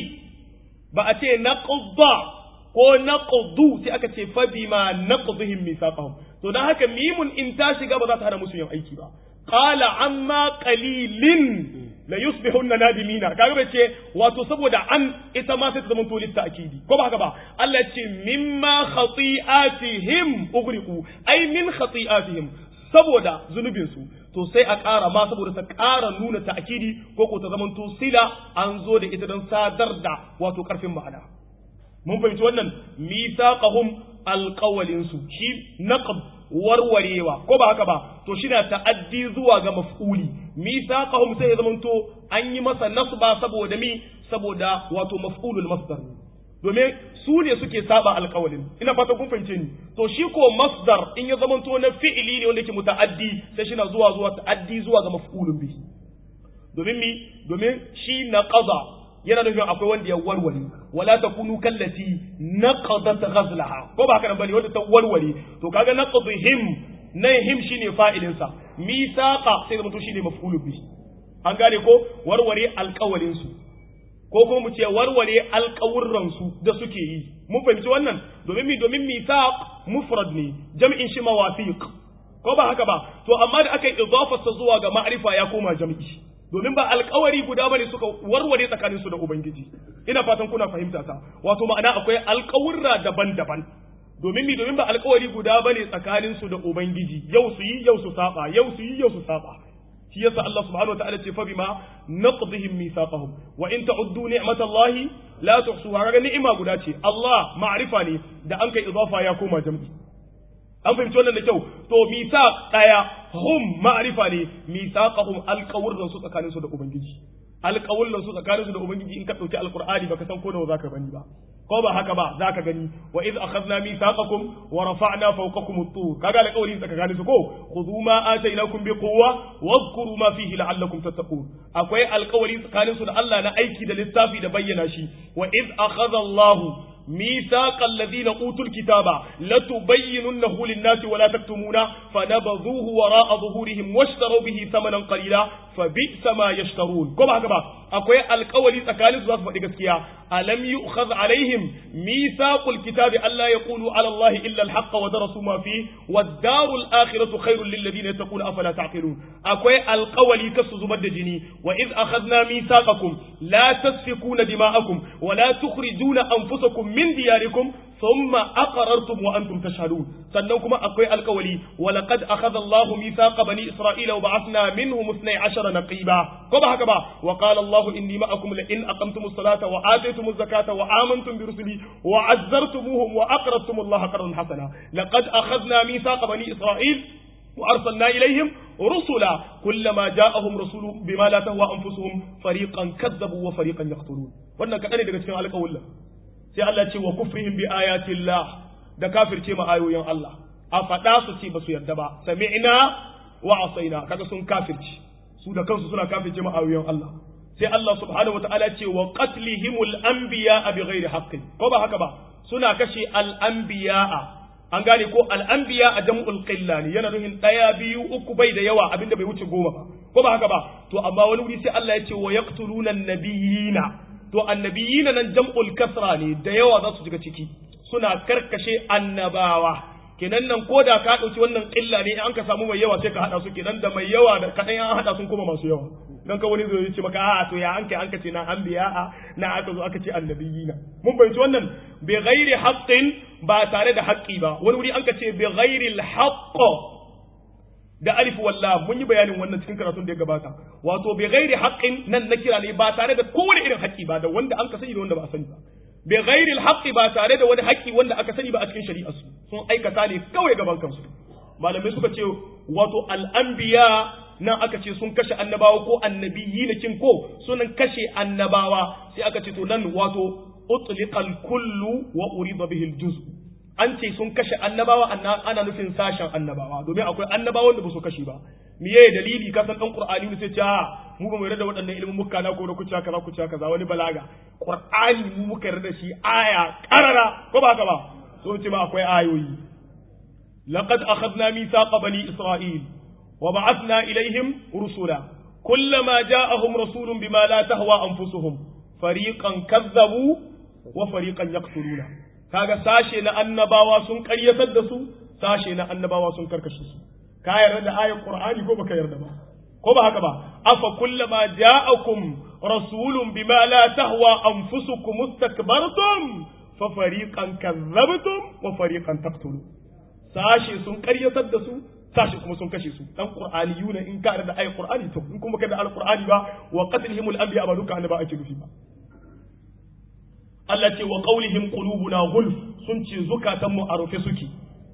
ba a ce naqda ko naqdu, sai aka ce fa bima naqdihim mithaqahum. to dan haka mimun in ta shiga ba za ta hana musu yin aiki ba. qala amma qalilin la yusbihunna nadimina, kaga bai ce wato saboda an ita ma sai ta zama tolit ta'kidi, ko ba haka ba? Allah ce mimma khati'atihim ughriqu, ai min khati'atihim, saboda zunubin su, to sai a ƙara ma saboda ta ƙara nuna ta'kidi ko ko ta zama to sila an zo da ita don sadar da wato karfin ma'ana. Mun fahimci wannan, mithaqahum alqawlin su, shi naqb warwarewa, ko ba haka ba? To shi na ta'addi zuwa ga maf'uli. Mithaqahum sai ya zamanto an yi masa nasba saboda mi, saboda wato maf'ulul masdar, domin su ne suke saba alƙawalin. Ina fata kun fahimce ni. To shi ko masdar in ya zamanto na fi'ili ne wanda yake muta'addi, sai shi na zuwa zuwa ta'addi zuwa ga maf'ulun bihi. Domin mi, domin shi naqada yana nufin akwai wanda ya warware, wala takunu kallati naqadat ghazlaha, ko ba haka nan bane, wanda ta warware. To kaga naqdihim nan him shine fa'ilin sa, misaqa sai da mutum shine maf'ulu bi. An gane ko warware alƙawarin su, ko kuma mu ce warware alƙawurran su da suke yi. Mun fahimci wannan, domin mi domin misaq mufrad ne, jam'in shi mawafiq, ko ba haka ba? To amma da aka yi idafarsa zuwa ga ma'rifa ya koma jam'i, domin ba alkawari guda bane suka warware tsakaninsu da Ubangiji. Ina fatan kuna fahimta ta, wato ma'ana akwai alkawurra daban-daban, domin mi domin ba alkawari guda bane tsakaninsu da Ubangiji, yau su yi yau su saba, yau su yi yau su saba. Shi yasa Allah subhanahu wataala ce fa bima naqdihim mithaqahum wa in ta'uddu ni'matallahi la tuhsuha. Ga ni'ima guda ce, Allah ma'rifa ne da an kai idafa ya koma jam'i. An fahimci wannan da kyau. To mithaq daya, hum ma'rifa ne, mithaqahum alqawrun su tsakanin su da Ubangiji, alqawrun su tsakanin su da Ubangiji. In ka dauki alqur'ani baka san ko nawa zaka bani ba, ko ba haka ba? Zaka gani wa iz akhadna mithaqakum wa rafa'na fawqakum at-tur, kaga alqawrin tsakanin su ko khudhu ma atainakum bi quwwa wadhkuru ma fihi la'allakum tattaqun. Akwai alqawri tsakanin su da Allah na aiki da littafi da bayyana shi. Wa iz akhadha Allahu ميثاق الذين أوتوا الكتاب لتبيننه للناس ولا تكتمونه فنبذوه وراء ظهورهم واشتروا به ثمنا قليلا فبئس ما يشترون. كما هكذا أقول القول تكاليف ذات فدقسكيا ألم يؤخذ عليهم ميثاق الكتاب ألا يقولوا على الله إلا الحق ودرسوا ما فيه والدار الآخرة خير للذين يتقون أفلا تعقلون. أقول القول كسز مدجني وإذ أخذنا ميثاقكم لا تسفكون دماءكم ولا تخرجون أنفسكم من دياركم ثم أقررتم وأنتم تشهدون. سنوكم أقوي القولي ولقد أخذ الله ميثاق بني إسرائيل وبعثنا منهم اثني عشر نقيبا. كما هكذا وقال الله إني معكم لئن أقمتم الصلاة وآتيتم الزكاة وآمنتم برسلي وعزرتموهم وأقرضتم الله قرضا حسنا لقد أخذنا ميثاق بني إسرائيل وأرسلنا إليهم رسلا كلما جاءهم رسول بما لا تهوى أنفسهم فريقا كذبوا وفريقا يقتلون. wannan kaɗan ne daga cikin alƙawullan. Sai Allah ce wa kufrihim bi ayatillah, da kafirce ma ayoyin Allah, a faɗa su ce ba su yarda ba, sami'na wa asaina, kaga sun kafirci su da kansu suna kafirce ma ayoyin Allah. Sai Allah subhanahu wataala ce wa qatlihimul anbiya bi ghairi haqqin, ko ba haka ba? Suna kashe al anbiya, an gane ko al anbiya a jam'ul qilla ne, yana nufin daya biyu uku bai da yawa abinda bai wuce goma ba. ko ba haka ba to amma wani wuri sai Allah ya ce wa yaqtuluna an-nabiyina to annabiyina nan jam'ul kasra ne da yawa za su shiga ciki suna karkashe annabawa kenan nan ko da ka dauki wannan illa ne an ka samu mai yawa sai ka hada su kenan da mai yawa da kadan an hada sun kuma masu yawa dan ka wani zai ce maka a to ya an kai an ka ce na anbiya na aka zo aka ce annabiyina mun bayyana wannan bi ghairi haqqin ba tare da haƙƙi ba wani wuri an ka ce bi ghairi al-haqq da alif wallah mun yi bayanin wannan cikin karatun da ya gabata wato bi ghairi haqqin nan na kira ne ba tare da kowane irin haƙƙi ba da wanda an ka sani da wanda ba a sani ba bi ghairi al-haqqi ba tare da wani haƙƙi wanda aka sani ba a cikin shari'ar su sun aikata ne kawai gaban kansu malamai suka ce wato al-anbiya nan aka ce sun kashe annabawa ko annabiyyi na kin ko sunan kashe annabawa sai aka ce to nan wato utliqal kullu wa urida bihi al-juz an ce sun kashe annabawa ana nufin sashen annabawa domin akwai annabawan da ba su kashe ba miye dalili ka san dan qur'ani ne sai ce mu ba mu yarda da waɗannan ilimin muka na ko da kuciya kaza kuciya kaza wani balaga qur'ani mu muka yarda shi aya qarara ko ba haka ba so ce ma akwai ayoyi laqad akhadna mithaqa bani isra'il wa ba'athna ilayhim rusula kullama ja'ahum rasulun bima la tahwa anfusuhum fariqan kazzabu wa fariqan yaqtuluna kaga sashe na annabawa sun ƙaryatar da su sashe na annabawa sun karkashe su ka yarda da ayat qur'ani ko baka yarda ba ko ba haka ba afa kullama ja'akum rasulun bima la tahwa anfusukum mustakbartum fa fariqan kazzabtum wa fariqan taqtulun sashe sun ƙaryatar da su sashe kuma sun kashe su dan qur'ani yuna in ka yarda da ayat qur'ani to in kuma ka da alqur'ani ba wa qatlihimul anbiya ba duka annaba ake nufi ba Allah ce wa qaulihim qulubuna gulf sun ce zukatan mu a rufe suke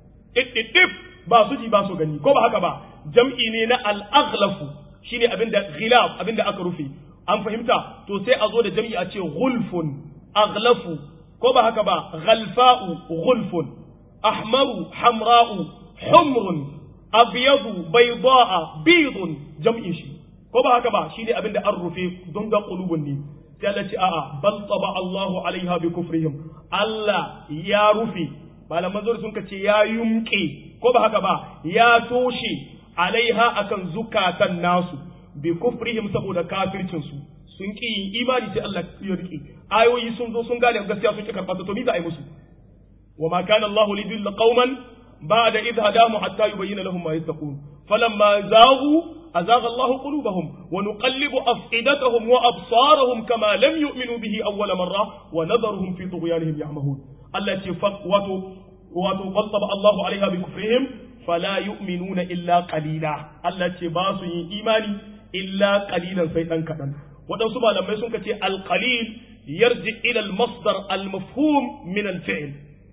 iddif ba su ji ba su gani ko ba haka ba jam'i ne na al-aghlafu shine abinda ghilaf abinda aka rufe an fahimta to sai a zo da jam'i a ce gulfun aghlafu ko ba haka ba ghalfa'u gulfun ahmaru hamra'u humrun abyadu bayda'a bidun jam'in shi ko ba haka ba shine abinda an rufe don ga qulubun ne sai Allah ce a'a bal taba Allahu alaiha bi kufrihim Allah ya rufe malaman zuwa sun kace ya yumke ko ba haka ba ya toshe alaiha akan zukatan nasu bi kufrihim saboda kafircin su sun ki yin imani sai Allah ya rike ayoyi sun zo sun gane gaskiya sun ki karɓa to me za a yi musu wa ma kana Allahu lidilla qauman ba'da idh hadamu hatta yubayyana lahum ma yattaqun falamma zaghu أزاغ الله قلوبهم ونقلب أفئدتهم وأبصارهم كما لم يؤمنوا به أول مرة ونذرهم في طغيانهم يعمهون التي واتوا واتوا قلطب الله عليها بكفرهم فلا يؤمنون إلا قليلا التي باسوا إيماني إلا قليلا سيئا كذا ودن سبا لما يسونك القليل يرجع إلى المصدر المفهوم من الفعل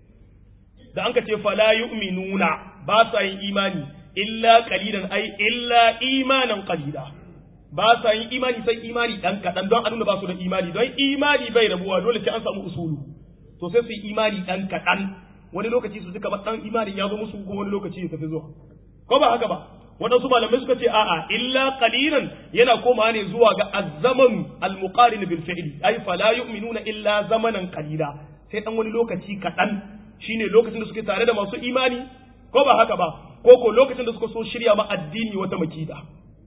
da an ka ce fala yu'minuna ba sa yin imani illa qalilan ai illa imanan qalila ba sa yin imani sai imani dan kadan don a nuna ba su da imani don imani bai rabuwa dole sai an samu usulu to sai su yi imani dan kadan wani lokaci su suka dan imanin ya zo musu ko wani lokaci ya tafi zuwa ko ba haka ba wadansu malamai suka ce a'a illa qalilan yana komawa ne zuwa ga azzaman almuqarin bil fi'li ai fala yu'minuna illa zamanan qalila sai dan wani lokaci kadan shine lokacin da suke tare da masu imani ko ba haka ba ko ko lokacin da suka so shirya ma addini wata makida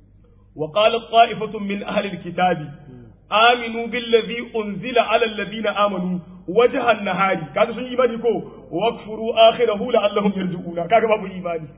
wa qala qa'ifatun min ahli alkitabi aminu billazi unzila ala alladhina amanu wajha an-nahari kaga sun imani ko wakfuru akhirahu la'allahum yarji'una kaga babu imani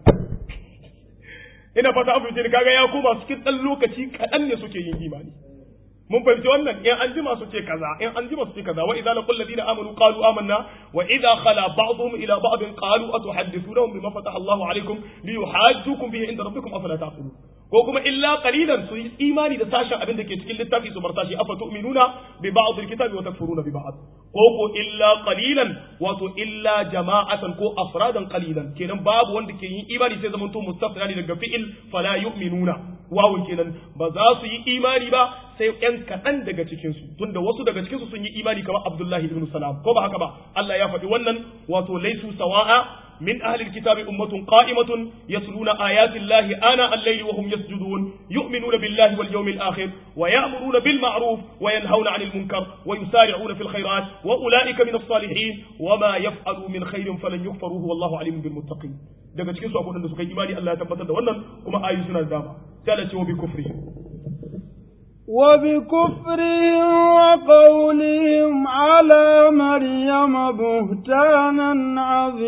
ina fata abu ce kaga ya koma cikin dan lokaci kadan ne suke yin imani mun fahimci wannan in an jima su ce kaza in an jima su ce kaza wa idza laqul ladina amanu qalu amanna wa idza khala ba'dhum ila ba'd qalu atuhaddithunahum bima fataha Allahu alaykum liyuhajjukum bihi inda rabbikum afala taqilun ko kuma illa qalilan su imani da sashen abin da ke cikin littafi su barta shi afa tu'minuna bi ba'd alkitabi wa takfuruna bi ba'd ko ko illa qalilan wato illa jama'atan ko afradan qalilan kenan babu wanda ke yin imani sai zaman to mustafna ne daga fi'il fala yu'minuna wawun kenan ba za su yi imani ba sai ƴan kaɗan daga cikinsu tunda wasu daga cikinsu sun yi imani kamar Abdullahi ibn Salam ko ba haka ba Allah ya faɗi wannan wato laisu sawa'a min ahli alkitabi ummatun qa'imatun yatluna ayati llahi ana al-layli wa hum yasjudun yu'minuna billahi wal yawmil akhir wa ya'muruna bil ma'ruf wa yanhauna 'anil munkar wa yusari'una fil khairat wa ulaika min as-salihin wa ma yaf'alu min khairin falan yughfaruhu wallahu 'alimun bil muttaqin daga cikin su akwai da suka yi imani Allah ya tabbatar da wannan kuma ayu suna da dama sai Allah ce wa bi kufri وبكفرهم وقولهم على مريم بهتانا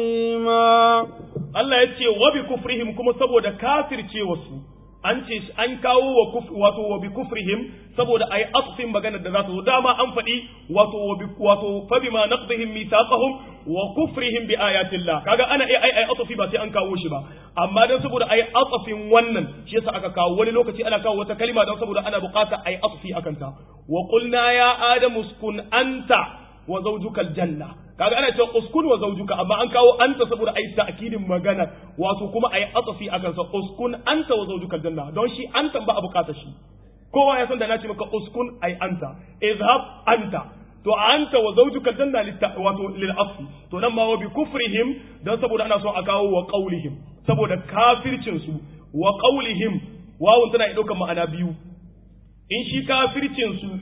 عظيما Allah ya ce wa bi kufrihim kuma saboda kafirce wasu an ce an kawo wa kuf wato wa bi kufrihim saboda ai asfin magana da za ta zo dama an faɗi wato wa bi wato fa bima naqdihim mithaqahum wa kufrihim bi ayatillah kaga ana ai ai asfi ba sai an kawo shi ba amma dan saboda ai asfin wannan shi yasa aka kawo wani lokaci ana kawo wata kalima dan saboda ana bukata ai asfi akan ta wa qulna ya adamu uskun anta wa zawjukal janna kaga ana cewa uskun wa zawjuka amma an kawo anta saboda ai ta'kidin magana wato kuma ai atfi akan sa uskun anta wa zawjukal janna don shi anta ba a bukata shi kowa ya san da nace maka uskun ai anta izhab anta to anta wa zawjukal janna wato lil asfi to nan ma wa bi kufrihim dan saboda ana so a kawo wa qaulihim saboda kafircin su wa qaulihim wawun tana daukan ma'ana biyu in shi kafircin su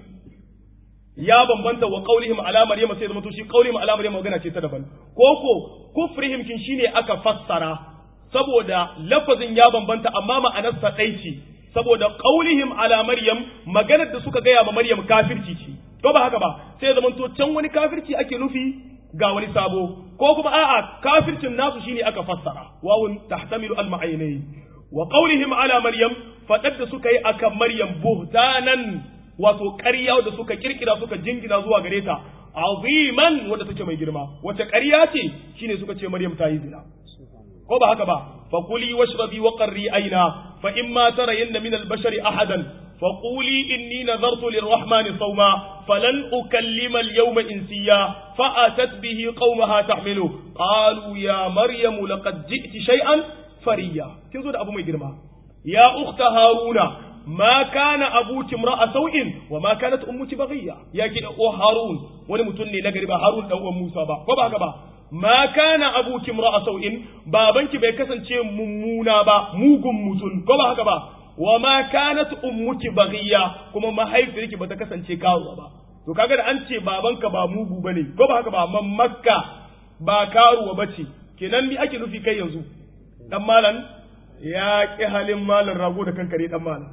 ya bambanta wa qaulihim ala maryama sai zama to shi qaulihim ala maryama magana ce ta daban koko kufrihim kin shine aka fassara saboda lafazin ya bambanta amma ma'anar sa dai ce saboda qaulihim ala maryam maganar da suka gaya ma maryam kafirci ce to ba haka ba sai zama to can wani kafirci ake nufi ga wani sabo ko kuma a'a kafircin nasu shine aka fassara wawun tahtamilu al ma'aynayn wa qaulihim ala maryam fadar da suka yi akan maryam buhtanan wato ƙarya da suka kirkira suka jingina zuwa gare ta aziman wanda take mai girma wace ƙarya ce shine suka ce Maryam ta yi zina ko ba haka ba fa kuli washrabi wa qarri aina fa imma tarayanna min al-bashari ahadan fa quli inni nadartu lir-rahmani sawma falan ukallima al-yawma insiya fa atat bihi qaumaha tahmilu qalu ya maryam laqad ji'ti shay'an fariya kin zo da abu mai girma ya ukhta haruna ما كان أبوك امرأ سوء وما كانت أمك بغية يا كده أو هارون wani mutum ne na gari ba Harun dan uwan Musa ba ko ba haka ba ma kana abuki imra'a sau'in babanki bai kasance mummuna ba mugun mutum ko ba haka ba wa ma kanat ummuki baghiya kuma mahaifiyarki bata kasance karuwa ba to kaga da an ce babanka ba mugu bane ko ba haka ba amma Makka ba karuwa bace kenan mi ake nufi kai yanzu dan malan ya ki halin malan rago da kankare dan malan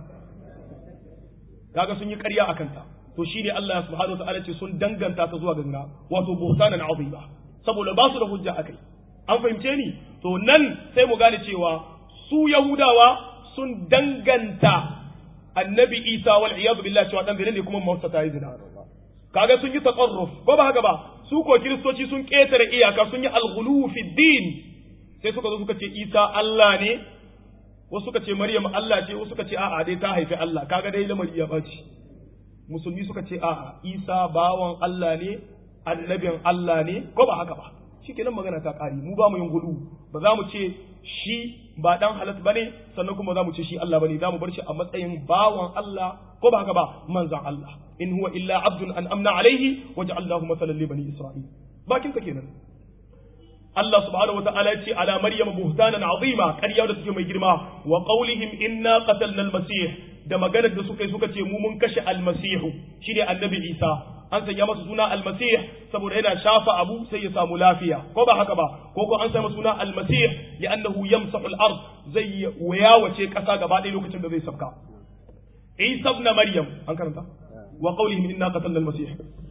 kaga sun yi ƙarya akan ta to shine Allah subhanahu wa ta'ala ce sun danganta ta zuwa ganga wato buhtanan azima saboda ba su da hujja akai an fahimce ni to nan sai mu gane cewa su yahudawa sun danganta annabi Isa wal iyad billahi cewa dan ne kuma mawsa ta yi zina kaga sun yi taqarruf ba ba haka ba su ko kiristoci sun ketare iyaka sun yi al-ghulu fi din sai suka zo suka ce Isa Allah ne wasu suka ce Maryam Allah ce wasu suka ce a'a dai ta haifi Allah kaga dai lamari ya baci musulmi suka ce a'a Isa bawan Allah ne annabin Allah ne ko ba haka ba shikenan magana ta kari mu ba mu yin gudu ba za mu ce shi ba dan halat bane sannan kuma za mu ce shi Allah bane za mu bar shi a matsayin bawan Allah ko ba haka ba manzon Allah in huwa illa abdun an amna alaihi waja'alnahu masalan li bani isra'il bakin ka kenan Allah subhanahu wata'ala ya ce ala maryam buhtanan azima ƙarya da suke mai girma wa qawlihim inna qatalna al-masih da maganar da suka yi suka ce mu mun kashe al-masih shine annabi Isa an sanya masa suna al-masih saboda yana shafa abu sai ya samu lafiya ko ba haka ba ko ko an sanya masa suna al-masih li'annahu yamsahu al-ard zai wayawace kasa gaba ɗaya lokacin da zai sabka Isa ibn Maryam an karanta wa qawlihim inna qatalna al-masih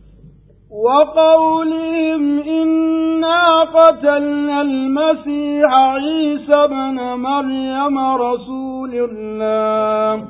وقولهم إنا قتلنا المسيح عيسى بن مريم رسول الله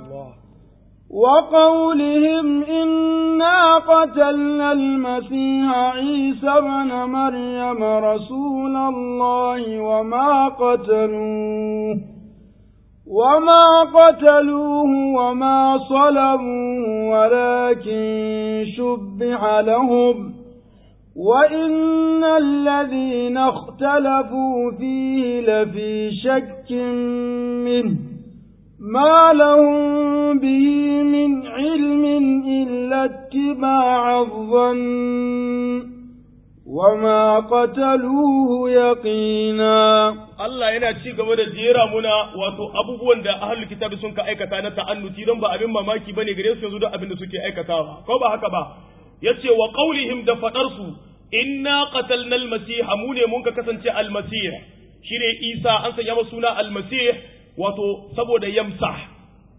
وقولهم إنا قتلنا المسيح عيسى بن مريم رسول الله وما قتلوه وما قتلوه وما صلبوه ولكن شبه لهم وإن الذين اختلفوا فيه لفي شك منه ما لهم به من علم إلا اتباع الظن وما قتلوه يقينا Allah yana ci gaba da jera muna wato abubuwan da ahlul kitabi sun ka aikata na ta'annuti don ba abin mamaki bane gare su yanzu da abin da suke aikatawa ko ba haka ba yace wa qaulihim da fadar su inna qatalna al-masih mu ne mun ka kasance al-masih shine Isa an sanya masa suna al-masih wato saboda yamsah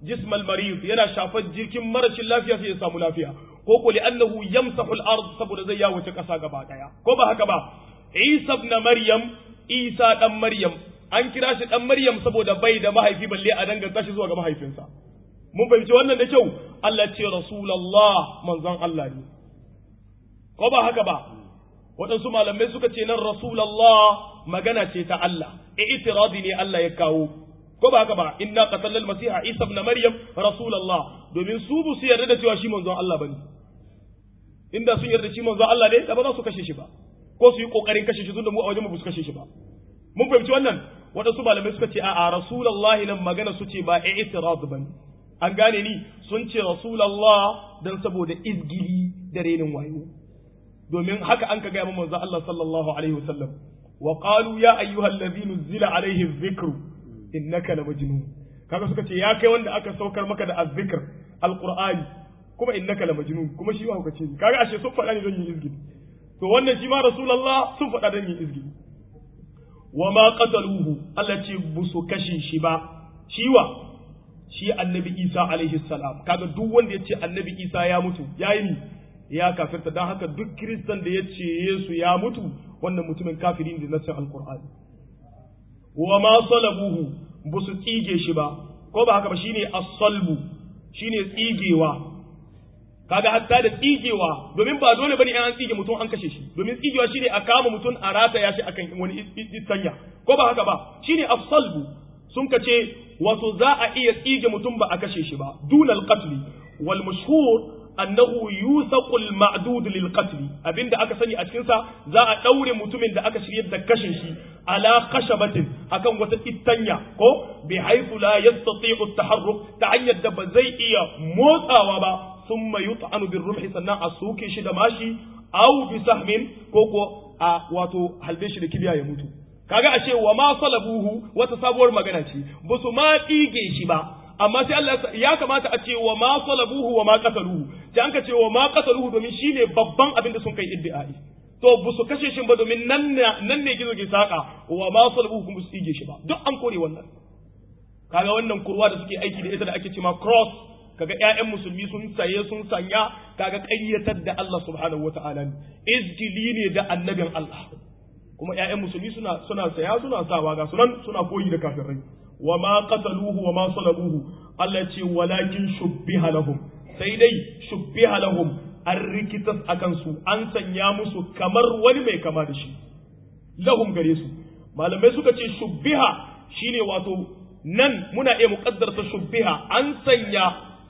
jismal marid yana shafar jikin marashin lafiya sai ya samu lafiya ko ko li annahu yamsahu al-ard saboda zai yawo ta kasa gaba daya ko ba haka ba Isa ibn Maryam Isa dan Maryam an kira shi dan Maryam saboda bai da mahaifi balle a danganta shi zuwa ga mahaifinsa mun fahimci wannan da kyau Allah ce rasulullah manzon Allah ne ko ba haka ba waɗansu malamai suka ce nan rasulullah magana ce ta Allah i'tiradi ne Allah ya kawo ko ba haka ba inna qatalna al-masiha Isa ibn Maryam rasulullah domin su bu su yarda da cewa shi manzon Allah bane inda sun yarda shi manzon Allah ne da ba za su kashe shi ba ko su yi kokarin kashe shi tunda mu a wajen mu ba su kashe shi ba mun fahimci wannan waɗansu malamai suka ce a'a rasulullahi nan magana su ce ba i'tirad bane an gane ni sun ce rasulullah dan saboda izgili da renin wayo domin haka an ka ga manzo Allah sallallahu alaihi wasallam wa qalu ya ayyuhal ladhi nuzila alaihi dhikru innaka la majnun kaga suka ce ya kai wanda aka saukar maka da azzikr alqur'ani kuma innaka la majnun kuma shi wa kace kaga ashe sun faɗa ne don yin izgili to wannan shi ma rasulullah sun faɗa don yin izgili wa ma qataluhu Allah ce busu kashe shi ba shi wa shi annabi Isa alaihi salam kaga duk wanda yace annabi Isa ya mutu yayi ni ya kafirta dan haka duk kristan da yace Yesu ya mutu wannan mutumin kafiri ne da nasin alqur'ani wa ma salabuhu busu tsige shi ba ko ba haka ba shine as-salbu shine tsigewa kaga hatta da tsigewa domin ba dole bane an tsige mutum an kashe shi domin tsigewa shine a kama mutum a rata ya shi akan wani istanya ko ba haka ba shine afsalbu sun kace wato za a iya tsige mutum ba a kashe shi ba dunal qatl wal mashhur annahu yusaqu al ma'dud lil qatl abinda aka sani a cikin sa za a daure mutumin da aka shirye da kashin shi ala khashabatin akan wata istanya ko bi haythu la yastati'u at-taharruk ta hanyar da ba zai iya motsawa ba ثم يطعن بالرمح sannan a soke shi da mashi aw bi sahmin ko ko a wato halbe shi da kibiya ya mutu kaga a ce wa ma salabuhu wata sabuwar magana ce ba su ma dige shi ba amma sai Allah ya kamata a ce wa ma salabuhu wa ma qataluhu sai an ka ce wa ma qataluhu domin shine babban abin da sun kai iddiai to ba su kashe shi ba domin nan nan ne gizo ke saka wa ma salabuhu kuma su dige shi ba duk an kore wannan kaga wannan kurwa da suke aiki da ita da ake cewa cross kaga ƴaƴan musulmi sun saye sun sanya kaga ƙayyatar da Allah subhanahu wata'ala ne izgili ne da annabin Allah kuma ƴaƴan musulmi suna suna saya suna sawa ga sunan suna koyi da kafirai wa ma qataluhu wa ma salabuhu Allah ce walakin shubbiha lahum sai dai shubbiha lahum an rikitas akan su an sanya musu kamar wani mai kama da shi lahum gare su malamai suka ce shubbiha shine wato nan muna iya muqaddarta shubbiha an sanya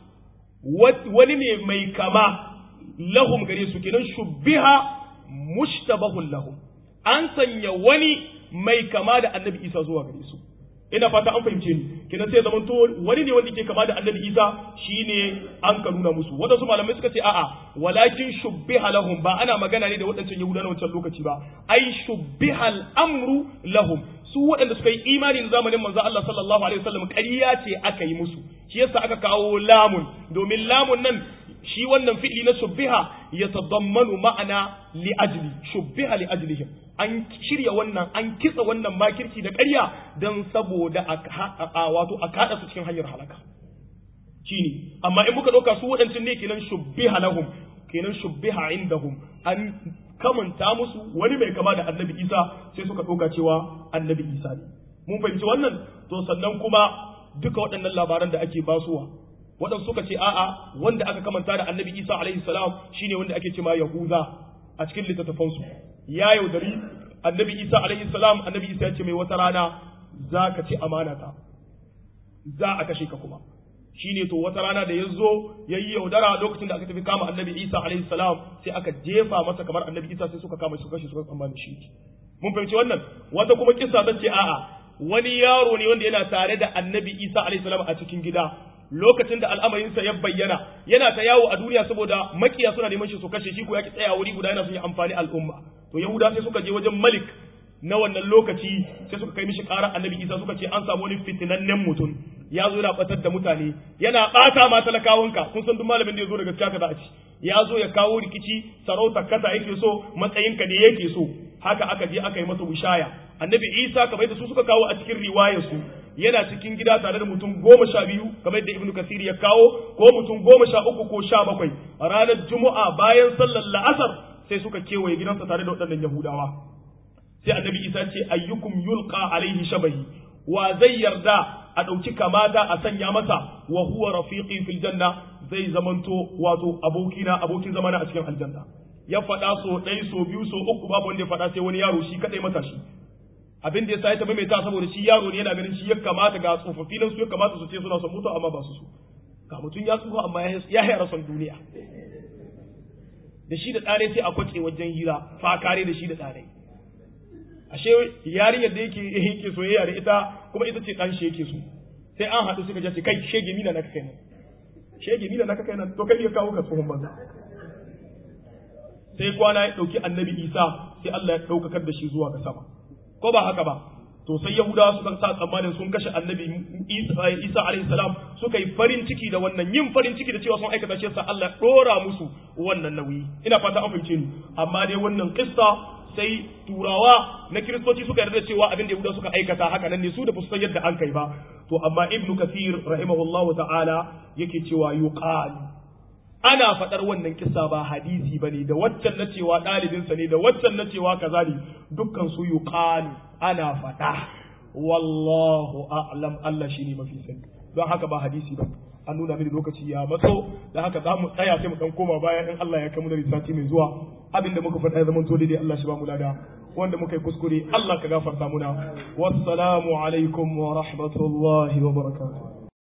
wani ne mai kama lahum gare su kenan shubbiha mushtabahun lahum an sanya wani mai kama da annabi Isa zuwa gare su ina fata an fahimce ni kenan sai zaman to wani ne wanda ke kama da annabi Isa shine an ka nuna musu wadansu malamai suka ce a'a walakin shubbiha lahum ba ana magana ne da wadancan yahuda na wancan lokaci ba ai shubbiha al-amru lahum su waɗanda suka yi imani da zamanin manzo Allah sallallahu alaihi wasallam ƙarya ce aka yi musu shi yasa aka kawo lamun domin lamun nan shi wannan fi'li na shubbiha yatadammanu ma'ana li ajli shubbiha li ajlihim an shirya wannan an kitsa wannan makirci da ƙarya dan saboda a wato a kada su cikin hanyar halaka shine amma in muka dauka su waɗancan ne kenan shubbiha lahum kenan shubbiha indahum an kamanta musu wani mai kama da annabi Isa sai suka ɗauka cewa annabi Isa ne mun fahimci wannan to sannan kuma duka waɗannan labaran da ake basuwa waɗansu suka ce a'a wanda aka kamanta da annabi Isa alaihi salam shine wanda ake cewa Yahuda a cikin littattafansu ya yaudari annabi Isa alaihi salam annabi Isa ya ce mai wata rana za ka ci amanata za a kashe ka kuma shine to wata rana da ya zo ya yi yaudara lokacin da aka tafi kama annabi Isa alaihi salam sai aka jefa masa kamar annabi Isa sai suka kama shi suka kashe suka tsammani shi mun fahimci wannan wata kuma kissa zan ce a'a wani yaro ne wanda yana tare da annabi Isa alaihi salam a cikin gida lokacin da al'amarinsa ya bayyana yana ta yawo a duniya saboda makiya suna neman shi su kashe shi ko ya ki tsaya wuri guda yana son ya amfani al'umma to yahuda sai suka je wajen malik na wannan lokaci sai suka kai mishi ƙarar annabi Isa suka ce an samu wani fitinannen mutum ya zo yana batar da mutane yana ɓata ma talakawanka kun san duk malamin da ya zo da gaskiya ka za a ci ya zo ya kawo rikici sarauta kasa yake so matsayinka ne yake so haka aka je aka yi masa wishaya annabi Isa kamar da su suka kawo a cikin riwayar su yana cikin gida tare da mutum goma sha biyu kamar yadda ibnu kasir ya kawo ko mutum goma sha uku ko sha bakwai a ranar juma'a bayan sallar la'asar sai suka kewaye gidansa tare da waɗannan yahudawa sai annabi isa ce ayyukum yulqa alaihi shabahi wa zai yarda a ɗauki kamata a sanya masa wa huwa rafiqi fil janna zai zamanto wato abokina abokin zamana a cikin aljanna ya faɗa so ɗai so biyu so uku babu wanda ya faɗa sai wani yaro shi kadai mata shi abin da yasa ya tabbata mai ta saboda shi yaro ne yana ganin shi ya kamata ga tsofaffi nan su ya kamata su ce suna son mutu amma ba su so ga mutum ya tsufa amma ya hayar son duniya da shi da ɗare sai a kwace wajen hira fakare da shi da ɗare ashe yarinyar da yake yake soyayya da ita kuma ita ce dan shi yake so sai an haɗu suka ce kai shege mina naka kai nan shege mina naka kai nan to kai ya kawo ka tsohon banza sai kwana ya dauki annabi Isa sai Allah ya daukakar da shi zuwa ga sama ko ba haka ba to sai yahudawa suka sa tsammanin sun kashe annabi Isa alaihi salam suka yi farin ciki da wannan yin farin ciki da cewa sun aikata shi sa Allah dora musu wannan nauyi ina fata an fahimce ni amma dai wannan kissa sai turawa na kiristoci suka yarda cewa abin da yahuda suka aikata haka nan ne su da ba su san yadda an kai ba to amma ibnu kathir rahimahullahu ta'ala yake cewa yuqal ana fadar wannan kissa ba hadisi bane da waccan na cewa dalibin sa ne da waccan na cewa kaza ne dukkan su yuqal ana fada wallahu a'lam Allah shine mafi sani don haka ba hadisi ba an nuna mini lokaci ya matso da haka za mu tsaya sai mu dan koma bayan in Allah ya kai mu da sati mai zuwa abinda muka faɗa ya zama to daidai Allah shi ba mu lada wanda muka yi kuskure Allah ka gafarta muna wassalamu alaikum wa rahmatullahi wa barakatuh